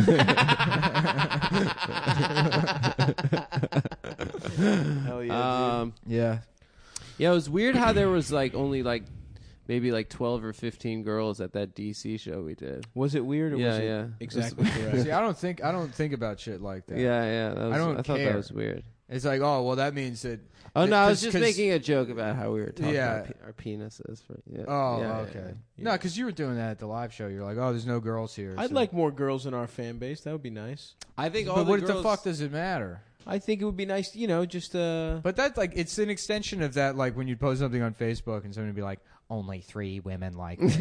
Hell yeah, Um, Yeah, yeah, it was weird how there was like only like maybe like twelve or fifteen girls at that D C show we did. Was it weird or Yeah, was it yeah. exactly correct? see, I don't think I don't think about shit like that. Yeah, yeah. That was, I don't thought care. that was weird. It's like, oh well, that means that. Oh no, I was 'cause- just 'cause- making a joke about how we were talking Yeah. about pe- our penises. For, yeah. Oh, Yeah, yeah, okay. yeah. Yeah. No, because you were doing that at the live show. You're like, oh, there's no girls here. I'd so- like more girls in our fan base. That would be nice. I think all But the what girls, the fuck does it matter? I think it would be nice, you know, just uh. But that's like it's an extension of that. Like when you post something on Facebook and somebody would be like, only three women like this.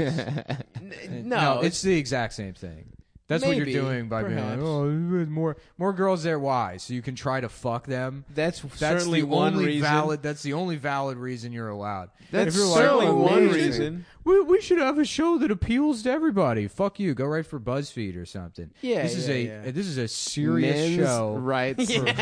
n- no, no, it's the exact same thing. That's what Maybe, you're doing by being perhaps. like, oh, there's more more girls there. Why? So you can try to fuck them. that's, That's certainly the one only reason. valid. That's the only valid reason you're allowed. That's If you're like, certainly oh, one we should- reason. We, we should have a show that appeals to everybody. Fuck you. Go write for BuzzFeed or something. Yeah, this is yeah, a yeah. this is a serious men's show rights. for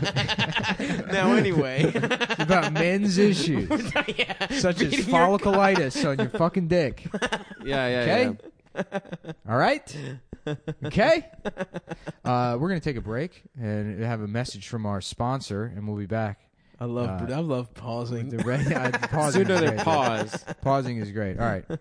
men Now, anyway, about men's issues yeah. such as Beating your folliculitis on your fucking dick. Yeah, yeah, Okay. yeah. All right. Okay. Uh, we're gonna take a break and have a message from our sponsor, and we'll be back. I love, Uh, I love pausing. The re- uh, pausing, Sooner is than great. pause. Pausing is great. All right.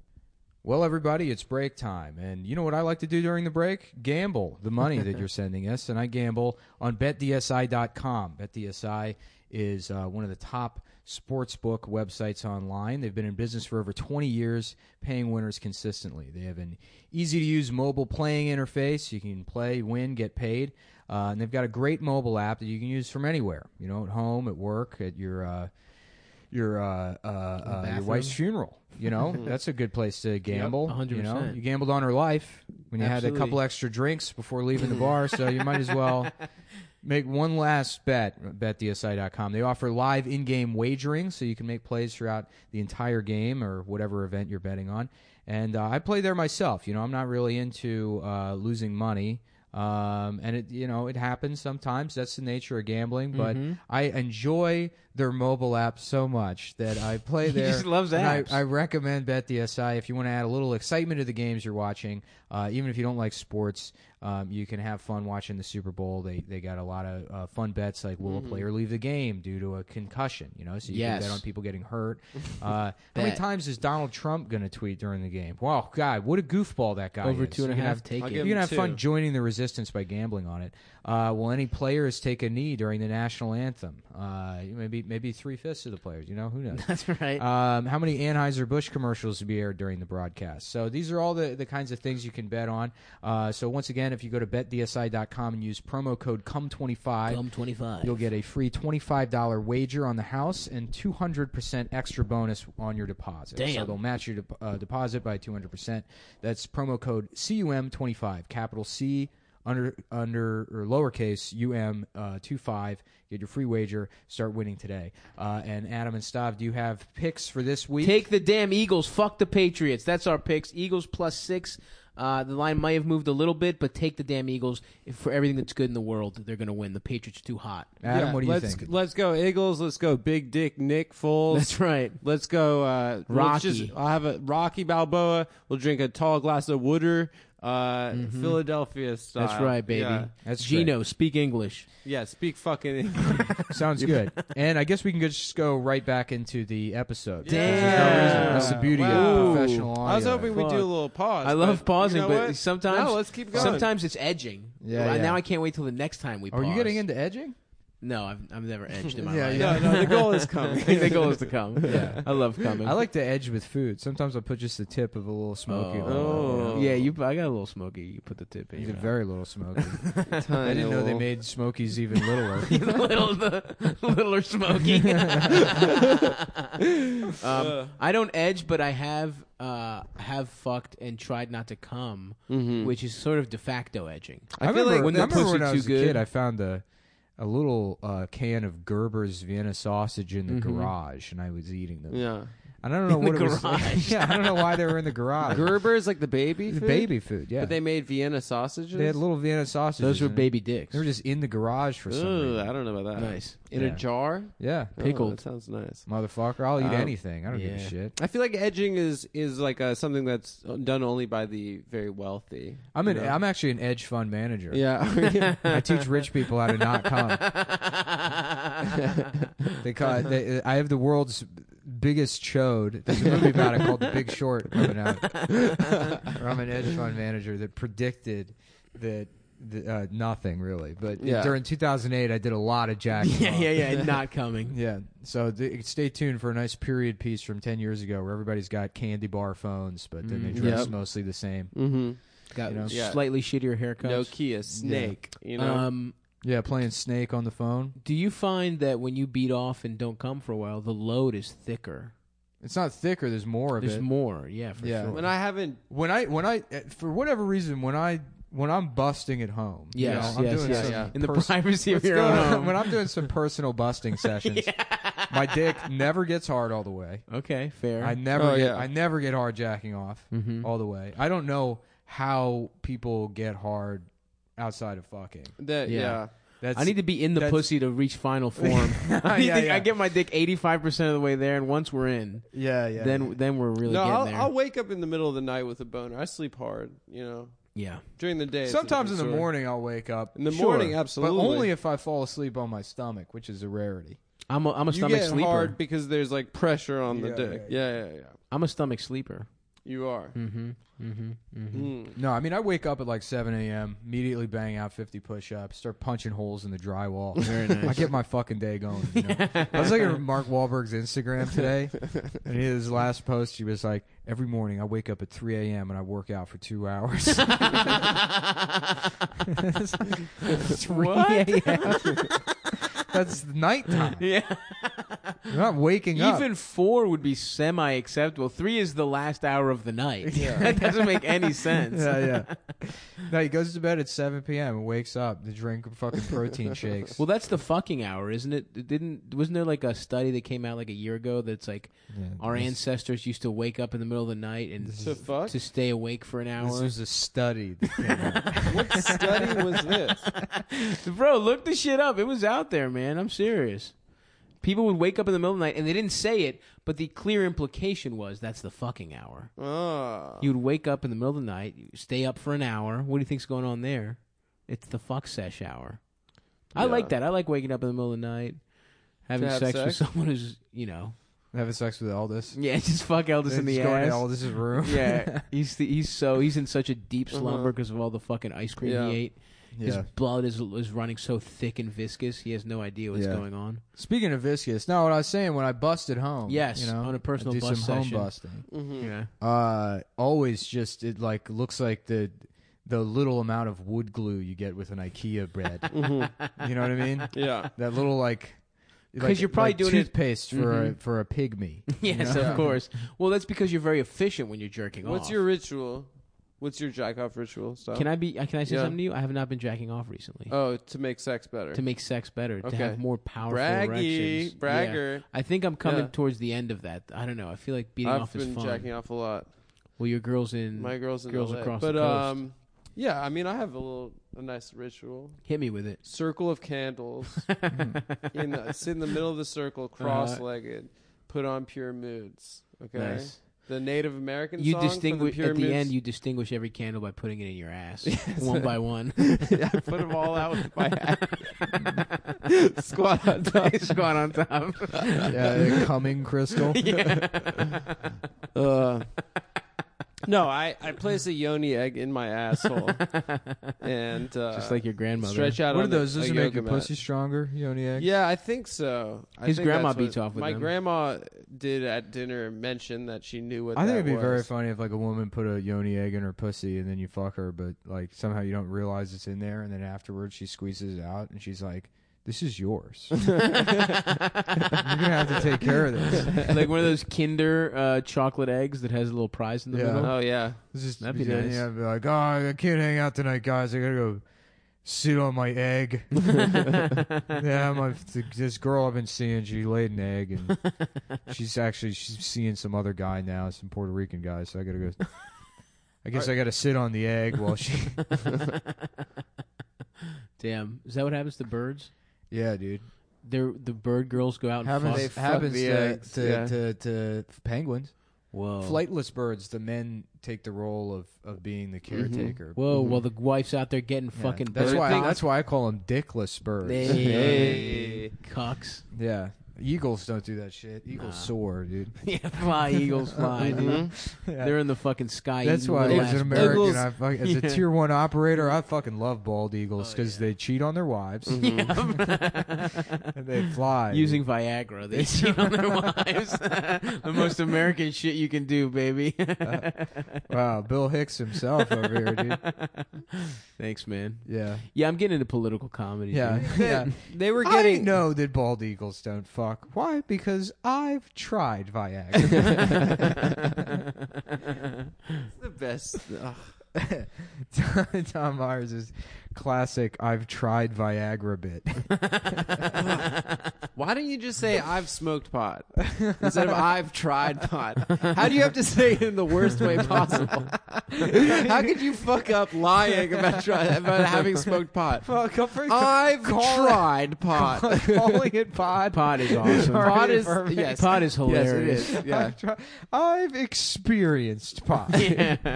Well, everybody, it's break time. And you know what I like to do during the break? Gamble the money that you're sending us. And I gamble on bet D S I dot com. BetDSI is uh, one of the top sportsbook websites online. They've been in business for over twenty years, paying winners consistently. They have an easy-to-use mobile playing interface. You can play, win, get paid. Uh, and they've got a great mobile app that you can use from anywhere. You know, at home, at work, at your... Uh, your uh, uh, uh, your bathroom. wife's funeral. You know, that's a good place to gamble. one hundred You know, percent. you gambled on her life when you had a Absolutely. couple extra drinks before leaving the bar, so you might as well make one last bet at bet D S I dot com. They offer live in-game wagering, so you can make plays throughout the entire game or whatever event you're betting on. And uh, I play there myself. You know, I'm not really into uh, losing money. Um, and it, you know, it happens sometimes. That's the nature of gambling. But Mhm. I enjoy their mobile app so much that I play He there. just loves and I, apps. I recommend BetDSI if you want to add a little excitement to the games you're watching. Uh, even if you don't like sports, um, you can have fun watching the Super Bowl. They they got a lot of uh, fun bets like will Mhm. a player leave the game due to a concussion? You know, so you Yes. can bet on people getting hurt. Uh, how many Bet. times is Donald Trump going to tweet during the game? Wow, God, what a goofball that guy Over is. two and a You can half have- take I'll it. give you can him have fun two. joining the resistance by gambling on it. Uh, will any players take a knee during the national anthem? Uh, maybe maybe three fifths of the players. You know, who knows? That's right. Um, how many Anheuser-Busch commercials will be aired during the broadcast? So these are all the, the kinds of things you can bet on. Uh, so once again, if you go to bet D S I dot com and use promo code C U M twenty-five, Come twenty-five. you'll get a free twenty-five dollars wager on the house and two hundred percent extra bonus on your deposit. Damn. So they'll match your de- uh, deposit by two hundred percent. That's promo code C U M twenty-five, capital C under under or lowercase U M uh, two five. Get your free wager. Start winning today. Uh, and Adam and Stav, do you have picks for this week? Take the damn Eagles. Fuck the Patriots. That's our picks. Eagles plus six. Uh, the line might have moved a little bit, but take the damn Eagles. If for everything that's good in the world, they're going to win. The Patriots are too hot. Adam, Yeah, what do you let's, think? Let's go Eagles. Let's go Big Dick Nick Foles. That's right. Let's go uh, Rocky. Let's just, I'll have a Rocky Balboa. We'll drink a tall glass of water. Uh, Mhm. Philadelphia style. That's right, baby. Yeah, That's Gino, speak English. yeah speak fucking English. Sounds good. And I guess we can just go right back into the episode. Damn. There's no reason. That's the beauty Wow. of professional audio. I was hoping we'd Fuck. do a little pause. I love but pausing, you know but what? sometimes No, let's keep going. sometimes it's edging. Yeah, Uh, yeah. Now I can't wait till the next time we pause. Are you getting into edging? No, I've I've never edged in my Yeah, life. yeah. No, no, the goal is coming. the goal is to come. Yeah. I love coming. I like to edge with food. Sometimes I'll put just the tip of a little smoky. on it, Oh. you know? Yeah, you. I got a little smoky. You put the tip in. It's your a very little smoky. I Tiny didn't know they little- made smokies even littler. mouth. the little, the littler smoky. um, I don't edge, but I have uh, have fucked and tried not to come, Mhm. which is sort of de facto edging. I feel remember, like when I the remember pussy when I too was a good- kid, I found a a little uh, can of Gerber's Vienna sausage in the Mhm. garage, and I was eating them. Yeah. And I don't know In what the it was. garage. Yeah, I don't know why they were in the garage. Gerber is like the baby the food? baby food. Yeah, But they made Vienna sausages? They had little Vienna sausages. Those were and baby dicks. They were just in the garage for some Ugh, reason. I don't know about that. Nice. In Yeah. a jar? Yeah, Oh, Pickled. that sounds nice. motherfucker. I'll eat Um, anything. I don't give a yeah. shit. I feel like edging is is like uh, something that's done only by the very wealthy. I'm an. you know? I'm actually an edge fund manager. Yeah. I teach rich people how to not come. They call it, they, I have the world's biggest chode. There's a movie about it called The Big Short coming out. Where I'm an hedge fund manager that predicted that the, uh, nothing really. But Yeah. during two thousand eight, I did a lot of jacking yeah, off. yeah, yeah. Not coming. Yeah. So th- stay tuned for a nice period piece from ten years ago where everybody's got candy bar phones, but then they Mm. dress Yep. mostly the same. mm-hmm. Got You know? Yeah. slightly shittier haircuts. Nokia Snake. You know. Um, Yeah, playing Snake on the phone. do you find that when you beat off and don't come for a while, the load is thicker? It's not thicker. There's more of There's it. more, yeah, for Yeah. sure. when I haven't. When I when I uh, for whatever reason when I when I'm busting at home, you Yes, know, I'm yes, doing yes. some yeah. In the pers- privacy of Let's your go. own home. when I'm doing some personal busting sessions, my dick never gets hard all the way. Okay, fair. I never Oh, get yeah. I never get hard jacking off Mhm. all the way. I don't know how people get hard outside of fucking. That, Yeah. yeah. That's I need to be in the that's- pussy to reach final form. I, need Yeah, to- yeah. I get my dick eighty-five percent of the way there, and once we're in, yeah, yeah. then then we're really No, getting I'll, there. I'll wake up in the middle of the night with a boner. I sleep hard, you know. yeah. During the day. it's a sometimes in the different story. morning I'll wake up. In the Sure, morning, absolutely. But only if I fall asleep on my stomach, which is a rarity. I'm a, I'm a You stomach get sleeper. hard because there's like pressure on the Yeah, dick. yeah, Yeah, yeah, yeah. I'm a stomach sleeper. You are. Mm-hmm. Mm-hmm. Mm-hmm. Mm. No, I mean I wake up at like seven a.m. immediately bang out fifty push-ups, start punching holes in the drywall. Very nice. I get my fucking day going. You know? I was looking at Mark Wahlberg's Instagram today, and his last post, he was like, "Every morning I wake up at three a.m. and I work out for two hours." three a.m. That's nighttime. Yeah. You're not waking up. Even four would be semi-acceptable. Three is the last hour of the night. That doesn't make any sense. Yeah, yeah. No, he goes to bed at seven p.m. and wakes up to drink fucking protein shakes. Well, that's the fucking hour, isn't it? It Didn't wasn't there like a study that came out like a year ago that's like Yeah, our this- ancestors used to wake up in the middle of the night and To fuck? to stay awake for an This hour? was a study. That came out. What study was this? Bro, look the shit up. It was out there, man. I'm serious. People would wake up in the middle of the night and they didn't say it, but the clear implication was that's the fucking hour. Oh. You would wake up in the middle of the night, you stay up for an hour. What do you think's going on there? It's the fuck sesh hour. I Yeah. like that. I like waking up in the middle of the night, having have sex, sex? with someone who's, you know, Having sex with Aldous. yeah, just fuck Eldest in the Just going to ass. Aldous' room. Yeah, he's the, he's so he's in such a deep slumber Uh-huh. because of all the fucking ice cream Yeah. he ate. His Yeah. blood is is running so thick and viscous. He has no idea what's Yeah. going on. Speaking of viscous, no, what I was saying when I busted home. Yes, you know, on a personal I do bust some session. home busting. Mm-hmm. Yeah. Uh, always just it like looks like the the little amount of wood glue you get with an IKEA bread. Mm-hmm. You know what I mean? Yeah. That little like. 'Cause like- you're probably like doing it- toothpaste for a Mhm. for a pygmy. Yes, you know? of course. Well, that's because you're very efficient when you're jerking What's off. your ritual What's your jack off ritual stuff? Can I be? Can I say Yeah. something to you? I have not been jacking off recently. Oh, to make sex better. To make sex better, Okay. to have more powerful Braggy, erections. bragger. Yeah. I think I'm coming Yeah. towards the end of that. I don't know. I feel like beating I've off is been fun. jacking off a lot. Well, your girls in My girls in girls L A. across but the coast. um, yeah, I mean, I have a little a nice ritual. Hit me with it. Circle of candles. in the, sit in the middle of the circle, cross-legged. Put on Pure Moods. Okay. Nice. The Native American You song for the distinguish Pure at the Moods. end. You distinguish every candle by putting it in your ass, one by one. Yeah, I put them all out with my hat. Squat on top. Squat on top. Yeah, coming crystal. Uh, no, I, I place a yoni egg in my asshole and uh, Just like your grandmother. stretch out. What on are those? The, Does a it make yoga your mat. pussy stronger? Yoni egg? Yeah, I think so. I His think grandma that's beats what- off with My them. grandma did at dinner mention that she knew what I think that it'd be was. very funny if like a woman put a yoni egg in her pussy and then you fuck her, but like somehow you don't realize it's in there, and then afterwards she squeezes it out and she's like, "This is yours. You're gonna have to take care of this." Like one of those Kinder uh, chocolate eggs that has a little prize in the Yeah. middle. Oh yeah. This is That'd be yeah, nice. yeah, I'd be like, "Oh, I can't hang out tonight, guys. I gotta go sit on my egg." Yeah, my this girl I've been seeing, she laid an egg, and she's actually she's seeing some other guy now, some Puerto Rican guy. So I gotta go. I guess I gotta sit on the egg while she. Damn. Is that what happens to birds? Yeah, dude. They're, the bird girls go out and Happens, fuck. They fuck happens the to, eggs, to, yeah. to, to penguins. Whoa. Flightless birds, the men take the role of, of being the caretaker. Whoa, Mhm. while the wife's out there getting Yeah. fucking That's bird why. fucked. That's why I call them dickless birds. Hey. Cucks. Yeah, eagles don't do that shit. Eagles Nah. soar, dude. Yeah, fly, eagles fly, dude. Mhm. Yeah. They're in the fucking sky. That's eating why, little as ass an birds. American, Eagles- I, fuck- as Yeah. a tier one operator, I fucking love bald eagles Oh, because yeah. they cheat on their wives Mhm. and they fly. Using Viagra, they cheat on their wives. The most American shit you can do, baby. Wow, Bill Hicks himself over here, dude. Thanks, man. Yeah, Yeah, I'm getting into political comedy. yeah, dude. yeah. They were I getting know that bald eagles don't fuck. Why? Because I've tried Viagra. the best. Ugh. Tom Myers' classic "I've tried Viagra" bit. Why don't you just say I've smoked pot instead of I've tried pot? How do you have to say it in the worst way possible? How could you fuck up lying about try, about having smoked pot? Fuck, I've I've call- tried pot. calling it pod. Pod is awesome. Already Pot is affirming. yes. Pod is Yes, it hilarious. is. Yeah. I've, tried, I've experienced pot. Yeah.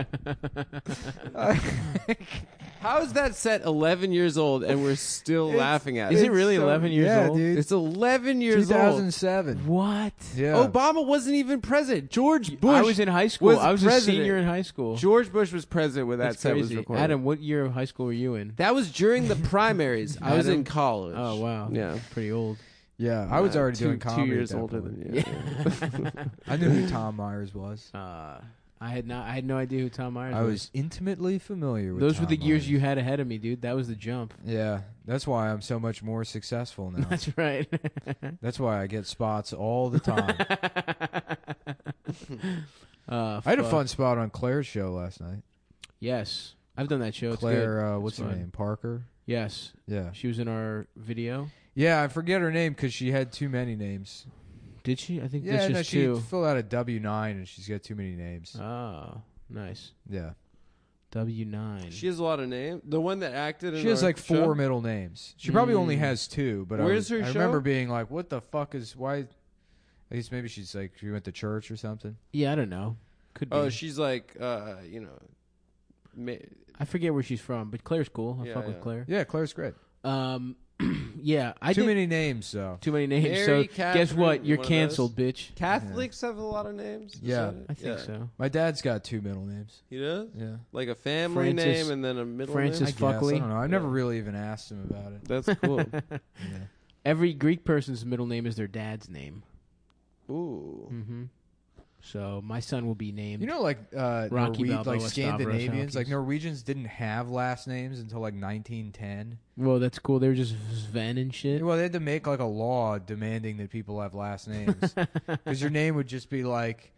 How is that set eleven years old and we're still It's- laughing at Is it? it really so- eleven years yeah, old? dude. It's eleven years two thousand old. seven. What? Yeah. Obama wasn't even president. George Bush. I was in high school. was I was president. a senior in high school. George Bush was president when that That's set was crazy. recorded. Adam, what year of high school were you in? That was during the primaries. I was Adam? in college. Oh wow. Yeah. Pretty old. Yeah, I was Uh, already two, doing comedy. Two years at that older point. than you. Yeah. I knew who Tom Myers was. Uh, I had not. I had no idea who Tom Myers I was. was intimately familiar with. Those Tom were the years Myers. you had ahead of me, dude. That was the jump. Yeah, that's why I'm so much more successful now. That's right. That's why I get spots all the time. uh, I had a fuck. fun spot on Claire's show last night. Yes, I've done that show. It's good. Claire, uh, what's It's her fun. name? Parker. Yes, Yeah, she was in our video. yeah. I forget her name because she had too many names. Did she? I think Yeah, that's no, just she two. filled out a W nine and she's got too many names. Oh, nice. Yeah, W nine. She has a lot of names. The one that acted in she has our like four show? middle names. She probably only Mm. has two. But Where's I, was, her I show? remember being like, "What the fuck is why?" At least maybe she's like she went to church or something. Yeah, I don't know. Could be. Oh, she's like, uh, you know, ma- I forget where she's from, but Claire's cool. I Yeah, fuck yeah. with Claire. Yeah, Claire's great. Um, yeah, I too did many names though. too many names. Mary so guess Catherine, what? You're one of canceled, bitch. Catholics have a lot of names. Is Yeah. that it? I think Yeah. so. My dad's got two middle names. He does, Yeah, like a family Francis- name and then a middle Francis I name. guess. Fuckley? I don't know. I never Yeah. really even asked him about it. That's cool. Yeah. Every Greek person's middle name is their dad's name. Ooh. Mm-hmm. So my son will be named. You know, like uh, Rocky Norwe- Balboa, like Stavros Scandinavians, like Halkis. Norwegians didn't have last names until like nineteen ten. well, that's cool. They were just Sven and shit. Well, they had to make like a law demanding that people have last names because your name would just be like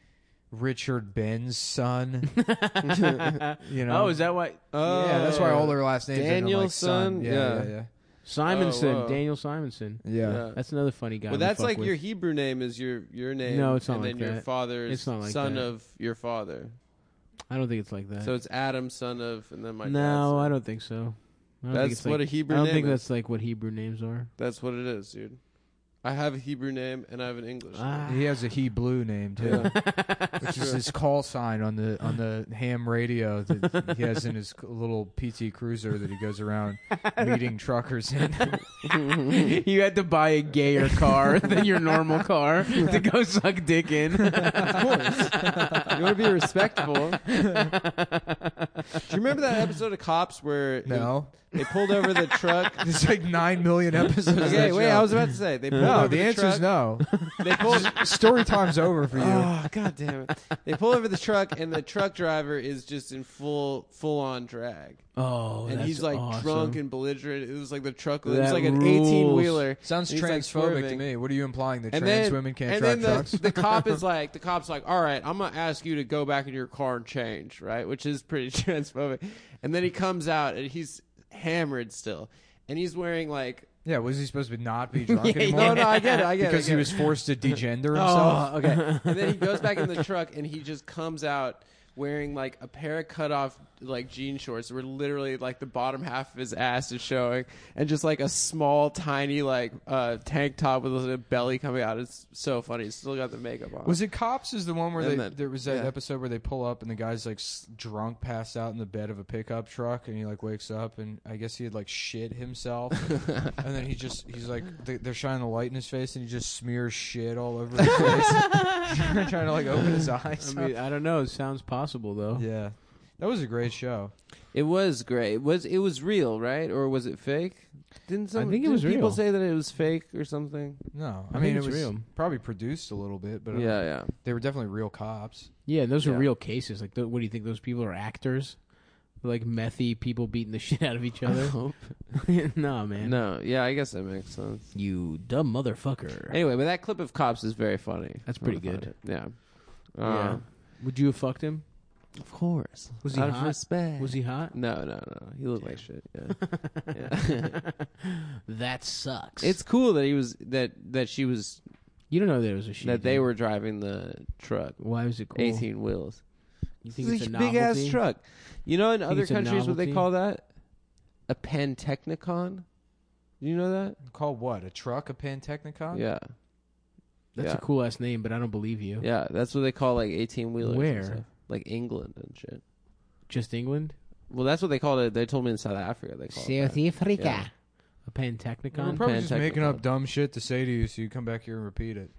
Richard Ben's son. You know? Oh, is that why? Oh, yeah, that's why all their last names are Daniel's like son. son? Yeah, Yeah. yeah, yeah. Simonson, Oh, whoa. Daniel Simonson. Yeah. Yeah. That's another funny guy. Well, we that's fuck like with. your Hebrew name is your your name. No, it's not and like then your that. father's It's not like son that. of your father. I don't think it's like that. So it's Adam, son of, and then my dad's no, son. I don't think so. I don't think That's it's what like, a Hebrew I don't name think is. that's like what Hebrew names are. That's what it is, dude. I have a Hebrew name and I have an English Ah. name. He has a Hebrew name too, Yeah. which is his call sign on the on the ham radio that he has in his little P T Cruiser that he goes around meeting truckers in. You had to buy a gayer car than your normal car to go suck dick in. Of course. You want to be respectable. Do you remember that episode of Cops where No, they pulled over the truck? there's like nine million episodes. of Okay, that wait, show. I was about to say. They pulled No, over the the answer truck. is no. They pulled, Story time's over for you. Oh, god damn it. They pull over the truck and the truck driver is just in full full on drag. Oh, and that's he's like awesome. drunk and belligerent. It was like the truck it was That like an rules. eighteen wheeler. Sounds He's, like, transphobic to swerving. me. What are you implying? That And trans then, women can't and drive then trucks? the, the cop is like, the cop's like, all right, I'm going to ask you to go back in your car and change, right? Which is pretty transphobic. And then he comes out and he's hammered still. And he's wearing like, Yeah, was he supposed to not be drunk Yeah, anymore? no, no, I get it, I get it. Because I he get was it. forced to degender himself. Oh, okay. And then he goes back in the truck and he just comes out wearing like a pair of cut off like jean shorts where literally like the bottom half of his ass is showing and just like a small tiny like uh tank top with a belly coming out. It's so funny. He's still got the makeup on. Was it Cops? Is the one where And they, then- there was that yeah. episode where they pull up and the guy's like s- drunk, passed out in the bed of a pickup truck, and he like wakes up and I guess he had like shit himself, and then he just he's like they, they're shining the light in his face and he just smears shit all over his face, trying to like open his eyes. I mean, I don't know. It sounds possible though. Yeah, that was a great show. It was great. It was it was real, right? Or was it fake? Didn't some I think it didn't was people real. say that it was fake or something? No, I, I mean think it it's was real. probably produced a little bit, but I don't- Yeah, yeah. they were definitely real cops. Yeah, those are Yeah. real cases. Like, th- what do you think? Those people are actors? Like methy people beating the shit out of each other? Hope. No, man. No, yeah, I guess that makes sense. You dumb motherfucker. Anyway, but that clip of Cops is very funny. That's pretty I find good. it. Yeah. Yeah. Uh, Would you have fucked him? Of course. Was he Out hot? of respect. Was he hot? No, no, no. He looked like shit. Yeah. yeah. That sucks. It's cool that he was that that she was You don't know that it was a she. that they dude. were driving the truck. Why was it cool? eighteen wheels. You think It's it's a a big ass novelty? truck. You know, in Think other it's a countries, what they novelty? call that? A Pantechnicon. Do you know that? Called what? A truck? A Pantechnicon? Yeah, That's Yeah. a cool ass name, but I don't believe you. yeah. That's what they call like eighteen wheelers. Where? Like England and shit. Just England? Well, that's what they called it. They told me in South Africa they called it. that. Africa. Yeah. A Pantechnicon? We're probably just Pantechnicon. making up dumb shit to say to you so you come back here and repeat it.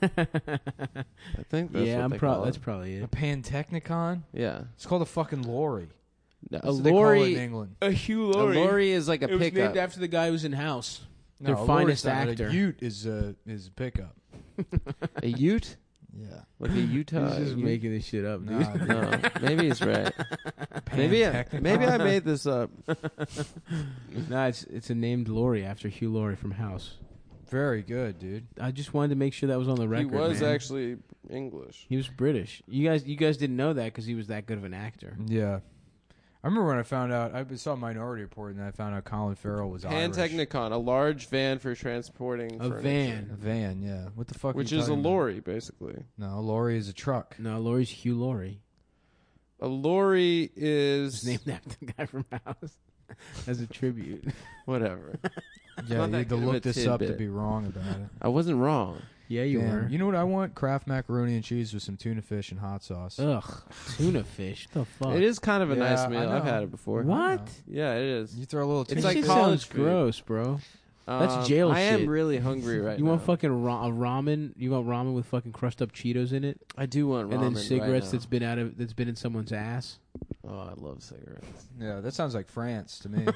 I think that's yeah, what I'm they pro- call that's it. probably A it. Pantechnicon? Yeah. It's called a fucking lorry. No, That's a what they call it in lorry. England. A Hugh A lorry is like a It was pickup. named after the guy who was in House. No, Their a lorry's finest not. actor. A ute is a is a pickup. A Ute, Yeah. like a Utah. He's just Ute? making this shit up, dude. Nah, dude. No, maybe he's right. maybe I, Pantechnicon? maybe I made this up. No, it's it's a named Laurie after Hugh Laurie from House. Very good, dude. I just wanted to make sure that was on the record. he was man. actually English. He was British. You guys, you guys didn't know that because he was that good of an actor. Yeah. I remember when I found out, I saw Minority Report, and I found out Colin Farrell was Irish. Pantechnicon, a large van for transporting A furniture. van. A van, yeah. What the fuck? are Which you is a talking about? lorry, basically. No, a lorry is a truck. No, Laurie's Hugh Laurie. A lorry is It's named after the guy from House as a tribute. whatever. Yeah, not you that had to good of a look this up to tidbit. be wrong about it. I wasn't wrong. Yeah, you Damn. were. You know what I want? Kraft macaroni and cheese with some tuna fish and hot sauce. Ugh, tuna fish. What the fuck? It is kind of a Yeah, nice I meal. I've know. had it before. What? Yeah, it is. You throw a little tuna It's That like shit fish- college sounds food. gross, bro. That's Um, jail I am shit. really hungry right You now. want fucking ra- a ramen? You want ramen with fucking crushed up Cheetos in it, I do want ramen and then cigarettes right that's been out of that's been in someone's ass. now. Oh, I love cigarettes. Yeah, that sounds like France to me.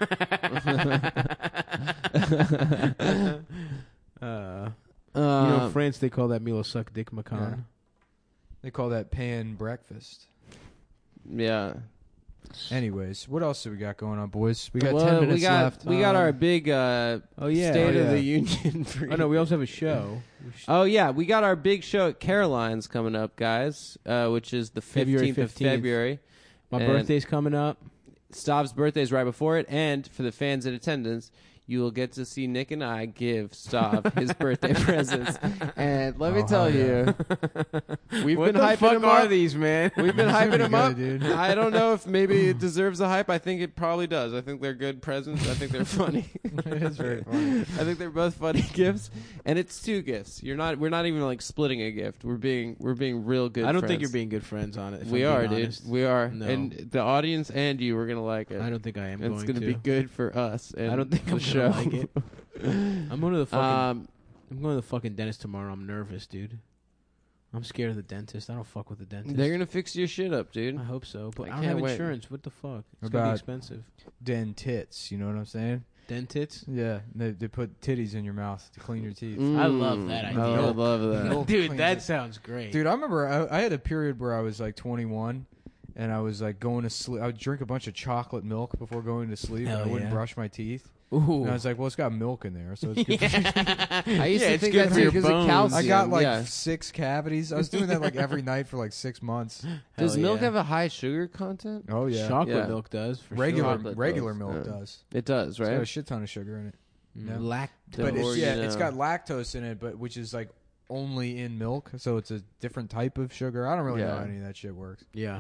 Uh, Um, you know, in France they call that meal a suck dick macan. Yeah. They call that pan breakfast. yeah. Anyways, what else do we got going on, boys? We got well, ten minutes we got, left. We got Um, our big uh, Oh yeah. State oh, of yeah. the Union. For Oh no, we also have a show. We should- Oh yeah, we got our big show at Caroline's coming up, guys, uh, which is the February fifteenth of fifteenth. February. My and birthday's coming up. Stav's birthday is right before it, and for the fans in attendance, you will get to see Nick and I give Stav his birthday presents. And let me Oh, tell hell you, we've What been the hyping fuck him are up. these, man? We've been hyping Pretty him good, up. dude. I don't know if maybe it deserves the hype. I think it probably does. I think they're good presents. I think they're funny. It is very funny. I think they're both funny gifts, and it's two gifts. You're not. We're not even like splitting a gift. We're being. We're being real good. I don't friends. think you're being good friends on it. if We I'm are, being dude. honest. We are, No. and the audience and you are gonna like it. I don't think I am and going it's gonna to. be good for us. And I don't think the I'm show. gonna like it. I'm going to the fucking. Um, I'm going to the fucking dentist tomorrow. I'm nervous, dude. I'm scared of the dentist. I don't fuck with the dentist. they're gonna fix your shit up, dude. I hope so, but I I, don't can't have wait. insurance. What the fuck? It's About- gonna be expensive. Den tits, you know what I'm saying? Dentits. Yeah, they, they put titties in your mouth to clean your teeth. I love that Mm, idea. I love that. Milk Dude, cleans that it. sounds great. Dude, I remember I, I had a period where I was like twenty-one, and I was like going to sleep. I would drink a bunch of chocolate milk before going to sleep, Hell and I wouldn't yeah. brush my teeth. Ooh. And I was like, well, it's got milk in there, so it's good. For I used Yeah, to it's think good that for too your because of bones. calcium. I got like yeah. six cavities. I was doing that like every night for like six months. Does Hell milk yeah. have a high sugar content? Oh yeah, Chocolate Yeah. milk does for regular sure. Chocolate regular does, milk yeah. does. It does, It's got a right? shit ton of sugar in it. Mm, Yeah. Lac- But Or, it's, you yeah, it's know. got lactose in it, but which is like only in milk, so it's a different type of sugar. I don't really know Yeah. how any of that shit works. yeah.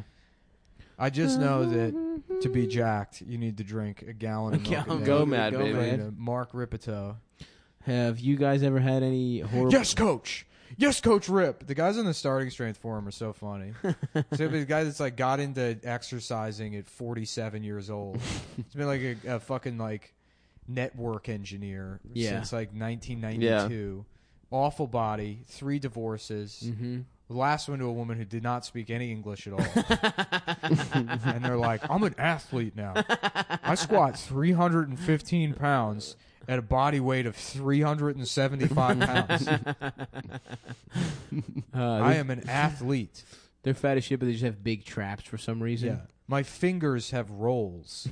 I just know that to be jacked, you need to drink a gallon of A milk. gallon a Go day. mad, Go baby. mad. Right, uh, Mark Ripito. Have you guys ever had any horrible? Yes, coach. Yes, Coach Rip. The guys on the starting strength forum are so funny. So the guy that's like got into exercising at forty-seven years old. He's been like a, a fucking like network engineer Yeah. since like nineteen ninety-two. Awful body, three divorces. Mm-hmm. The last one to a woman who did not speak any English at all. And they're like, I'm an athlete now. I squat three hundred fifteen pounds at a body weight of three hundred seventy-five pounds. Uh, I am an athlete. They're fat as shit, but they just have big traps for some reason. Yeah. My fingers have rolls.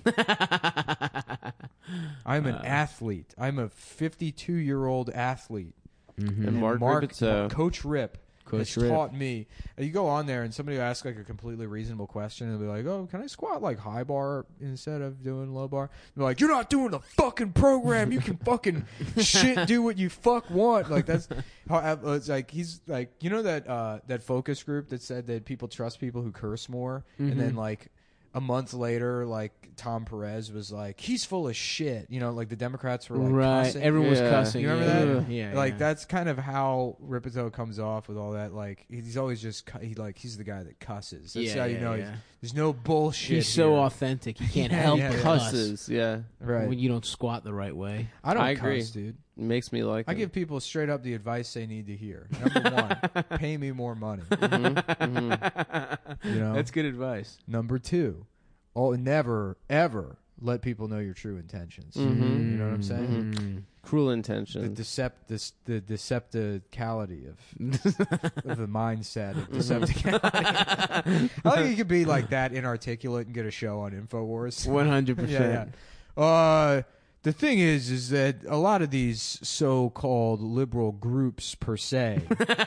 I'm an Uh. athlete. I'm a fifty-two-year-old athlete. Mm-hmm. And Mark Ripito. Coach Rip. Coach has Rip. taught me. You go on there and somebody will ask like a completely reasonable question. And they'll be like, "Oh, can I squat like high bar instead of doing low bar?" They're like, "You're not doing the fucking program. You can fucking shit do what you fuck want." Like that's how uh, it's like. He's like, you know that uh, that focus group that said that people trust people who curse more, and then Mhm. like. A month later, like Tom Perez was like, he's full of shit. You know, like the Democrats were like, right. cussing. Everyone was Yeah. cussing. You remember yeah. that? Yeah. Like yeah. that's kind of how Ripito comes off with all that. Like he's always just cu- he like he's the guy that cusses. That's yeah, how you yeah, know he's, yeah. there's no bullshit. He's so here. authentic. He can't Yeah, help yeah, but yeah. cuss Cusses, yeah. right. when you don't squat the right way. I don't I cuss, agree. dude. It makes me like I him. give people straight up the advice they need to hear. Number one, pay me more money. Mhm, mhm. You know. That's good advice. Number two, oh, never ever let people know your true intentions. Mhm. You know what I'm saying? Mhm. Cruel The intentions. decept, the, the decepticality of of the mindset of decepticality. I think you could be like that inarticulate and get a show on Infowars. One hundred Yeah, percent. yeah. Uh, the thing is, is that a lot of these so-called liberal groups, per se,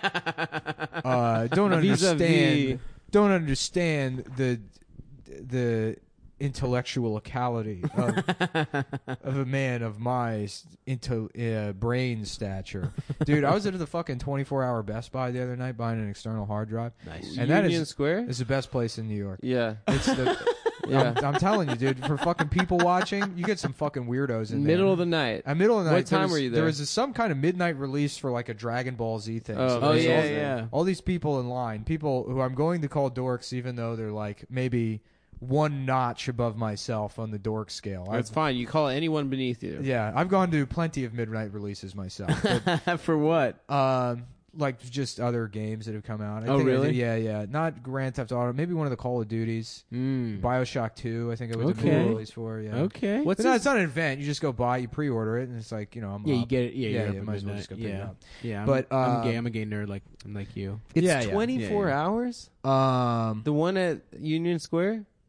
uh, don't understand. Vis-a-vis- Don't understand the the intellectuality of, of a man of my s- into uh, brain stature. Dude, I was at the fucking twenty-four hour Best Buy the other night buying an external hard drive. Nice. And that Union is- Square? It's the best place in New York. Yeah. It's the Yeah. I'm, I'm telling you, dude, for fucking people watching, you get some fucking weirdos in Middle there. of the night. At middle of the What night. there time was- were you There there? was a, some kind of midnight release for like a Dragon Ball Z thing. Oh, So Oh there's yeah, all, also- yeah. all these people in line, people who I'm going to call dorks, even though they're like maybe one notch above myself on the dork scale. That's I've, fine. You call anyone beneath you. yeah, I've gone to plenty of midnight releases myself. But, For what? um, like just other games that have come out. I Oh, think I really? did- yeah, yeah. Not Grand Theft Auto. Maybe one of the Call of Duties. Mm. Bioshock two, I think I went to Okay. midnight release for. Yeah. Okay. What's But no, his- it's not an event. You just go buy, you pre-order it, and it's like, you know, I'm Yeah, you up. get it. Yeah, Yeah, you're yeah, up might at as well just go midnight. pick it yeah. up. Yeah, I'm, But, I'm uh, gay. I'm a gay nerd like like you. It's Yeah, yeah. twenty-four Yeah, yeah. hours? Um, The one at Union Square?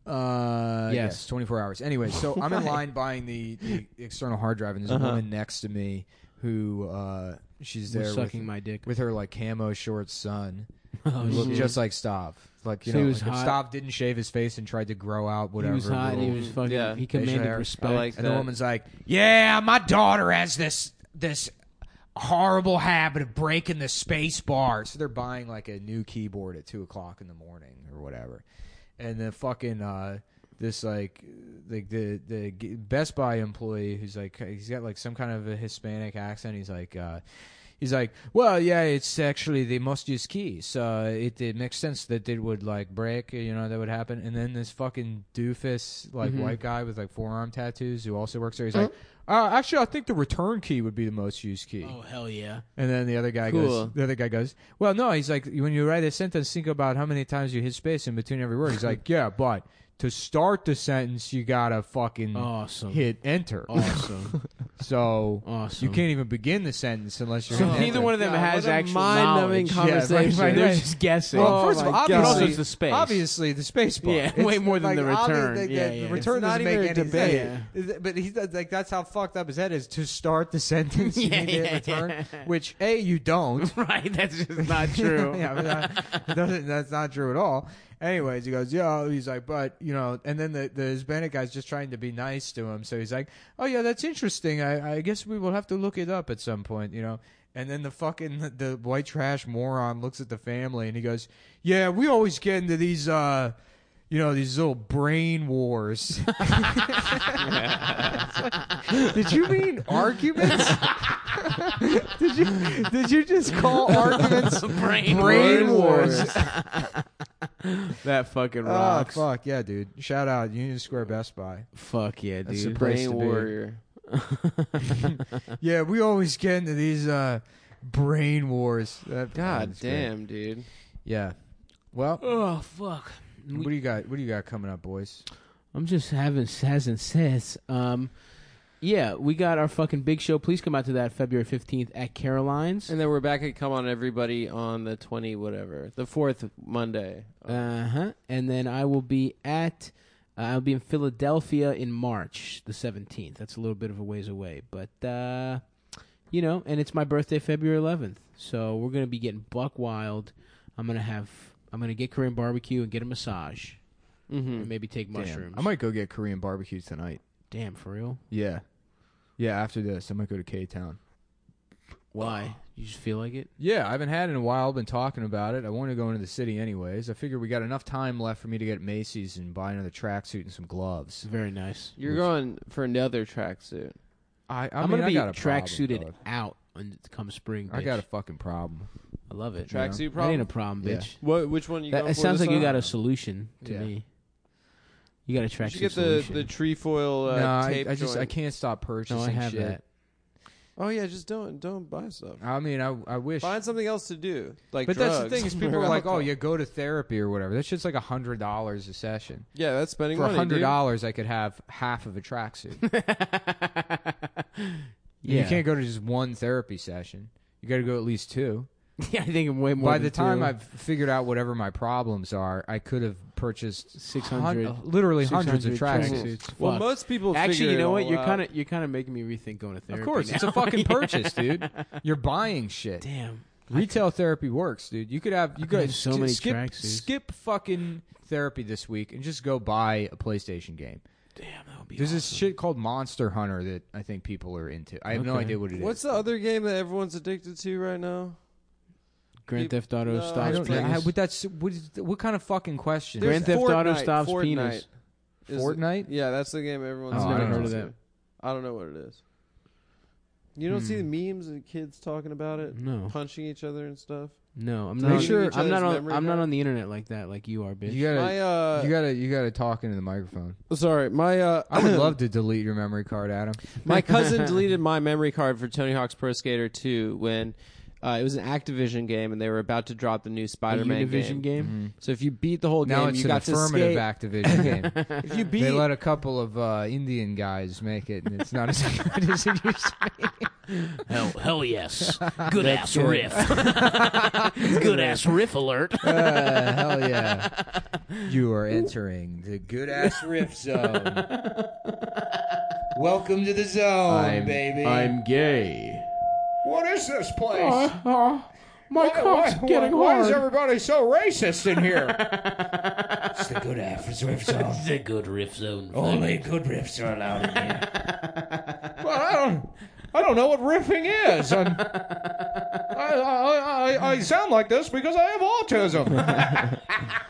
Uh, yes. Yes. twenty-four hours. Anyway, so I'm in line buying the, the external hard drive, and there's Uh-huh. a woman next to me who uh, she's there Was sucking with, my dick. with her like camo short son, Oh, who looked shit. just like Stav. Like you So he know, was like if hot. Stav didn't shave his face and tried to grow out He whatever. was hot. And he little- was fucking. Yeah. He Facial commanded hair. respect. I like and that. the woman's like, "Yeah, my daughter has this this horrible habit of breaking the space bar." So they're buying like a new keyboard at two o'clock in the morning or whatever, and the fucking uh, this like like the the g- Best Buy employee who's like he's got like some kind of a Hispanic accent. He's like. Uh, He's like, well, yeah, it's actually they must use keys. Uh, it, it makes sense that it would like break, you know, that would happen. And then this fucking doofus, like Mhm. white guy with like forearm tattoos who also works there, he's like, uh, actually, I think the return key would be the most used key. Oh hell yeah! And then the other guy Cool. goes, the other guy goes, well, no, he's like, when you write a sentence, think about how many times you hit space in between every word. He's like, yeah, but to start the sentence, you gotta fucking Awesome. hit enter. Awesome. So Awesome. you can't even begin the sentence unless you're So hitting neither enter. one of them God, has what a actual mind-numbing knowledge. conversation. Yeah, right, right, They're right. just guessing. Well, Oh first of all, my But God. also obviously, it's the space. obviously the space bar. Yeah, It's- way more than like, the return. obvi- the, Yeah, the yeah. return It's not doesn't make even a any debate. sense. But he's like, that's how fucked up his head is. To start the sentence, you Yeah, need to hit yeah, return, yeah. which a you don't. Right, that's just not true. yeah, but that, it doesn't, that's not true at all. Anyways, he goes, yeah. He's like, but you know, and then the the Hispanic guy's just trying to be nice to him, so he's like, oh yeah, that's interesting. I I guess we will have to look it up at some point, you know. And then the fucking the white trash moron looks at the family and he goes, yeah, we always get into these uh. You know, these little brain wars. Did you mean arguments? did you did you just call arguments Brain brain wars? That fucking Oh, rocks. fuck yeah, dude! Shout out Union Square Best Buy. Fuck yeah, That's dude. the place Brain to be. warrior. Yeah, we always get into these uh, brain wars. That- God that's great. damn, dude. Yeah. Well, Oh fuck. what do you got? What do you got coming up, boys? I'm just having says and says. Um, yeah, we got our fucking big show. Please come out to that February fifteenth at Caroline's. And then we're back at Come On Everybody on the twenty whatever, the fourth Monday. Uh huh. And then I will be at. Uh, I'll be in Philadelphia in March the seventeenth. That's a little bit of a ways away, but uh, you know, and it's my birthday, February eleventh. So we're gonna be getting buck wild. I'm gonna have. I'm gonna get Korean barbecue and get a massage, Mm-hmm. and maybe take mushrooms. I might go get Korean barbecue tonight. Damn, for real? Yeah. Yeah, after this, I might go to K-Town. Why? You just feel like it? Yeah, I haven't had it in a while. Been talking about it. I want to go into the city anyways. I figure we got enough time left for me to get at Macy's and buy another tracksuit and some It's gloves. very nice. You're Which- going for another tracksuit. I, I I'm mean, gonna I be got a problem, tracksuited dog. out when it comes spring. I bitch. got a fucking problem. I love it. Tracksuit That problem? ain't a problem, Yeah. bitch. What? Which one you That, going it for sounds this like you time? got a solution to Yeah. me. You got a You tracksuit should get the, solution. the trefoil uh, no, I, tape I just I joint. can't stop purchasing no, I have shit. that. Oh yeah, just don't don't buy stuff. I mean, I I wish. Find something else to do, like But drugs. that's the thing is people or are like, oh, alcohol. you go to therapy or whatever. That shit's like a hundred dollars a session. yeah, that's spending For a money, hundred dude. dollars, I could have half of a tracksuit. Yeah. You can't go to just one therapy session. You got to go at least two. Yeah, I think I'm way more. By than the time two. I've figured out whatever my problems are, I could have purchased six hun- hundred, literally hundreds of tracksuits. tracksuits. Well, Fuck. most people Actually, figure you it know what? all You're out. kind of you're kind of making me rethink going to therapy. Of course, now. it's a fucking Yeah. purchase, dude. You're buying shit. Damn. Retail therapy works, dude. You could have you could could have so many skip tracksuits. skip fucking therapy this week and just go buy a PlayStation game. Damn, that would be. There's this awesome. shit called Monster Hunter that I think people are into. I have no Okay. idea what it is. What's the other game that everyone's addicted to right now? Grand Theft Auto No, stops I don't know. penis. I, what that's what, is, what kind of fucking question? Grand There's Theft Auto Fortnite. stops Fortnite penis. is- Fortnite? Yeah, that's the game everyone's Oh, I've I never don't heard of addicted that. to. I don't know what it is. You don't see Hmm. the memes and kids talking about it, No, punching each other and stuff. no, I'm Pretty not. sure- I'm not Each other's on. memory I'm not card? on the internet like that, like you are, bitch. You gotta, My uh, you gotta, you gotta talk into the microphone. sorry, my uh, I would love to delete your memory card, Adam. my cousin deleted my memory card for Tony Hawk's Pro Skater two when uh, it was an Activision game and they were about to drop the new A Spider-Man Univision game. game. So if you beat the whole Now game, it's you an got to affirmative skate. Activision game. If you beat, They let a couple of uh, Indian guys make it, and it's not as good as it used to be. hell, hell yes. Good ass riff. Good ass riff alert. Uh, hell yeah. You are entering the good ass riff zone. Welcome to the zone, I'm, baby. I'm gay. What is this place? Uh, uh, my why, cock's why, getting why, why hard. is everybody so racist in here? It's the good ass riff zone. The good riff zone. Only good riffs are allowed in here. Well, I don't, I don't know what riffing is. I'm, I, I, I, I sound like this because I have autism.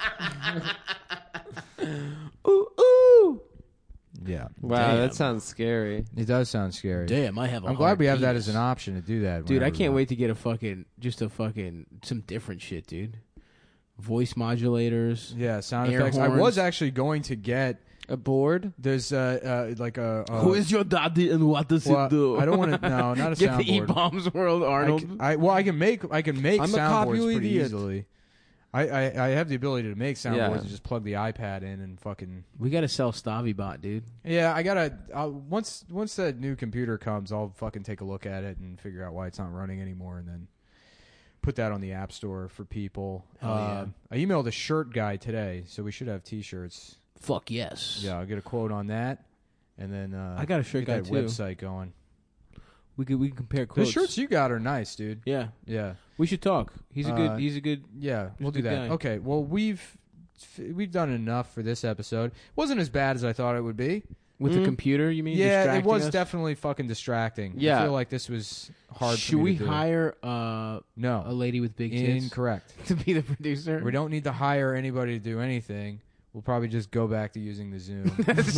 Ooh, ooh. Yeah. Wow, Damn. that sounds scary. It does sound scary. Damn, I have a I'm glad hard we have that penis. as an option to do that. Dude, I whenever can't we wait to get a fucking, just a fucking, some different shit, dude. Voice modulators. want. Yeah, sound Air effects. I horns. was actually going to get. A board? There's uh, uh like a. Uh, Who is your daddy and what does well, it do? I don't want to. No, not a Get the E soundboard. Bombs World I, Arnold. c- I- well, I can make I can make I'm a soundboards copy pretty idiot. easily. I, I, I have the ability to make soundboards Yeah. and just plug the iPad in and fucking. we gotta sell StaviBot, dude. Yeah, I gotta. I'll, once once that new computer comes, I'll fucking take a look at it and figure out why it's not running anymore, and then put that on the App Store for people. Hell yeah. Um, I emailed a shirt guy today, so we should have T-shirts. Fuck yes. Yeah, I'll get a quote on that, and then uh, I got a shirt get guy that too. website going. We could we can compare The quotes. shirts you got are nice, dude. Yeah, Yeah. we should talk. He's a good. Uh, he's a good. Yeah, we'll Just do a that. guy. Okay, well we've we've done enough for this episode. Wasn't as bad as I thought it would be. With Mm. the computer, you mean? Yeah, it distracting was us? definitely fucking distracting. Yeah. I feel like this was hard. Should for me we to do. hire uh, a No, lady with big tits incorrect. to be the producer? We don't need to hire anybody to do anything. We'll probably just go back to using the Zoom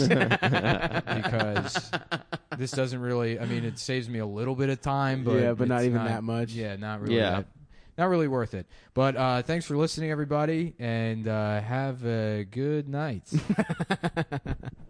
because this doesn't really. I mean, it saves me a little bit of time, but Yeah, but not it's even that much. Yeah, not really. Yeah. That, not really worth it. But uh, thanks for listening, everybody, and uh, have a good night.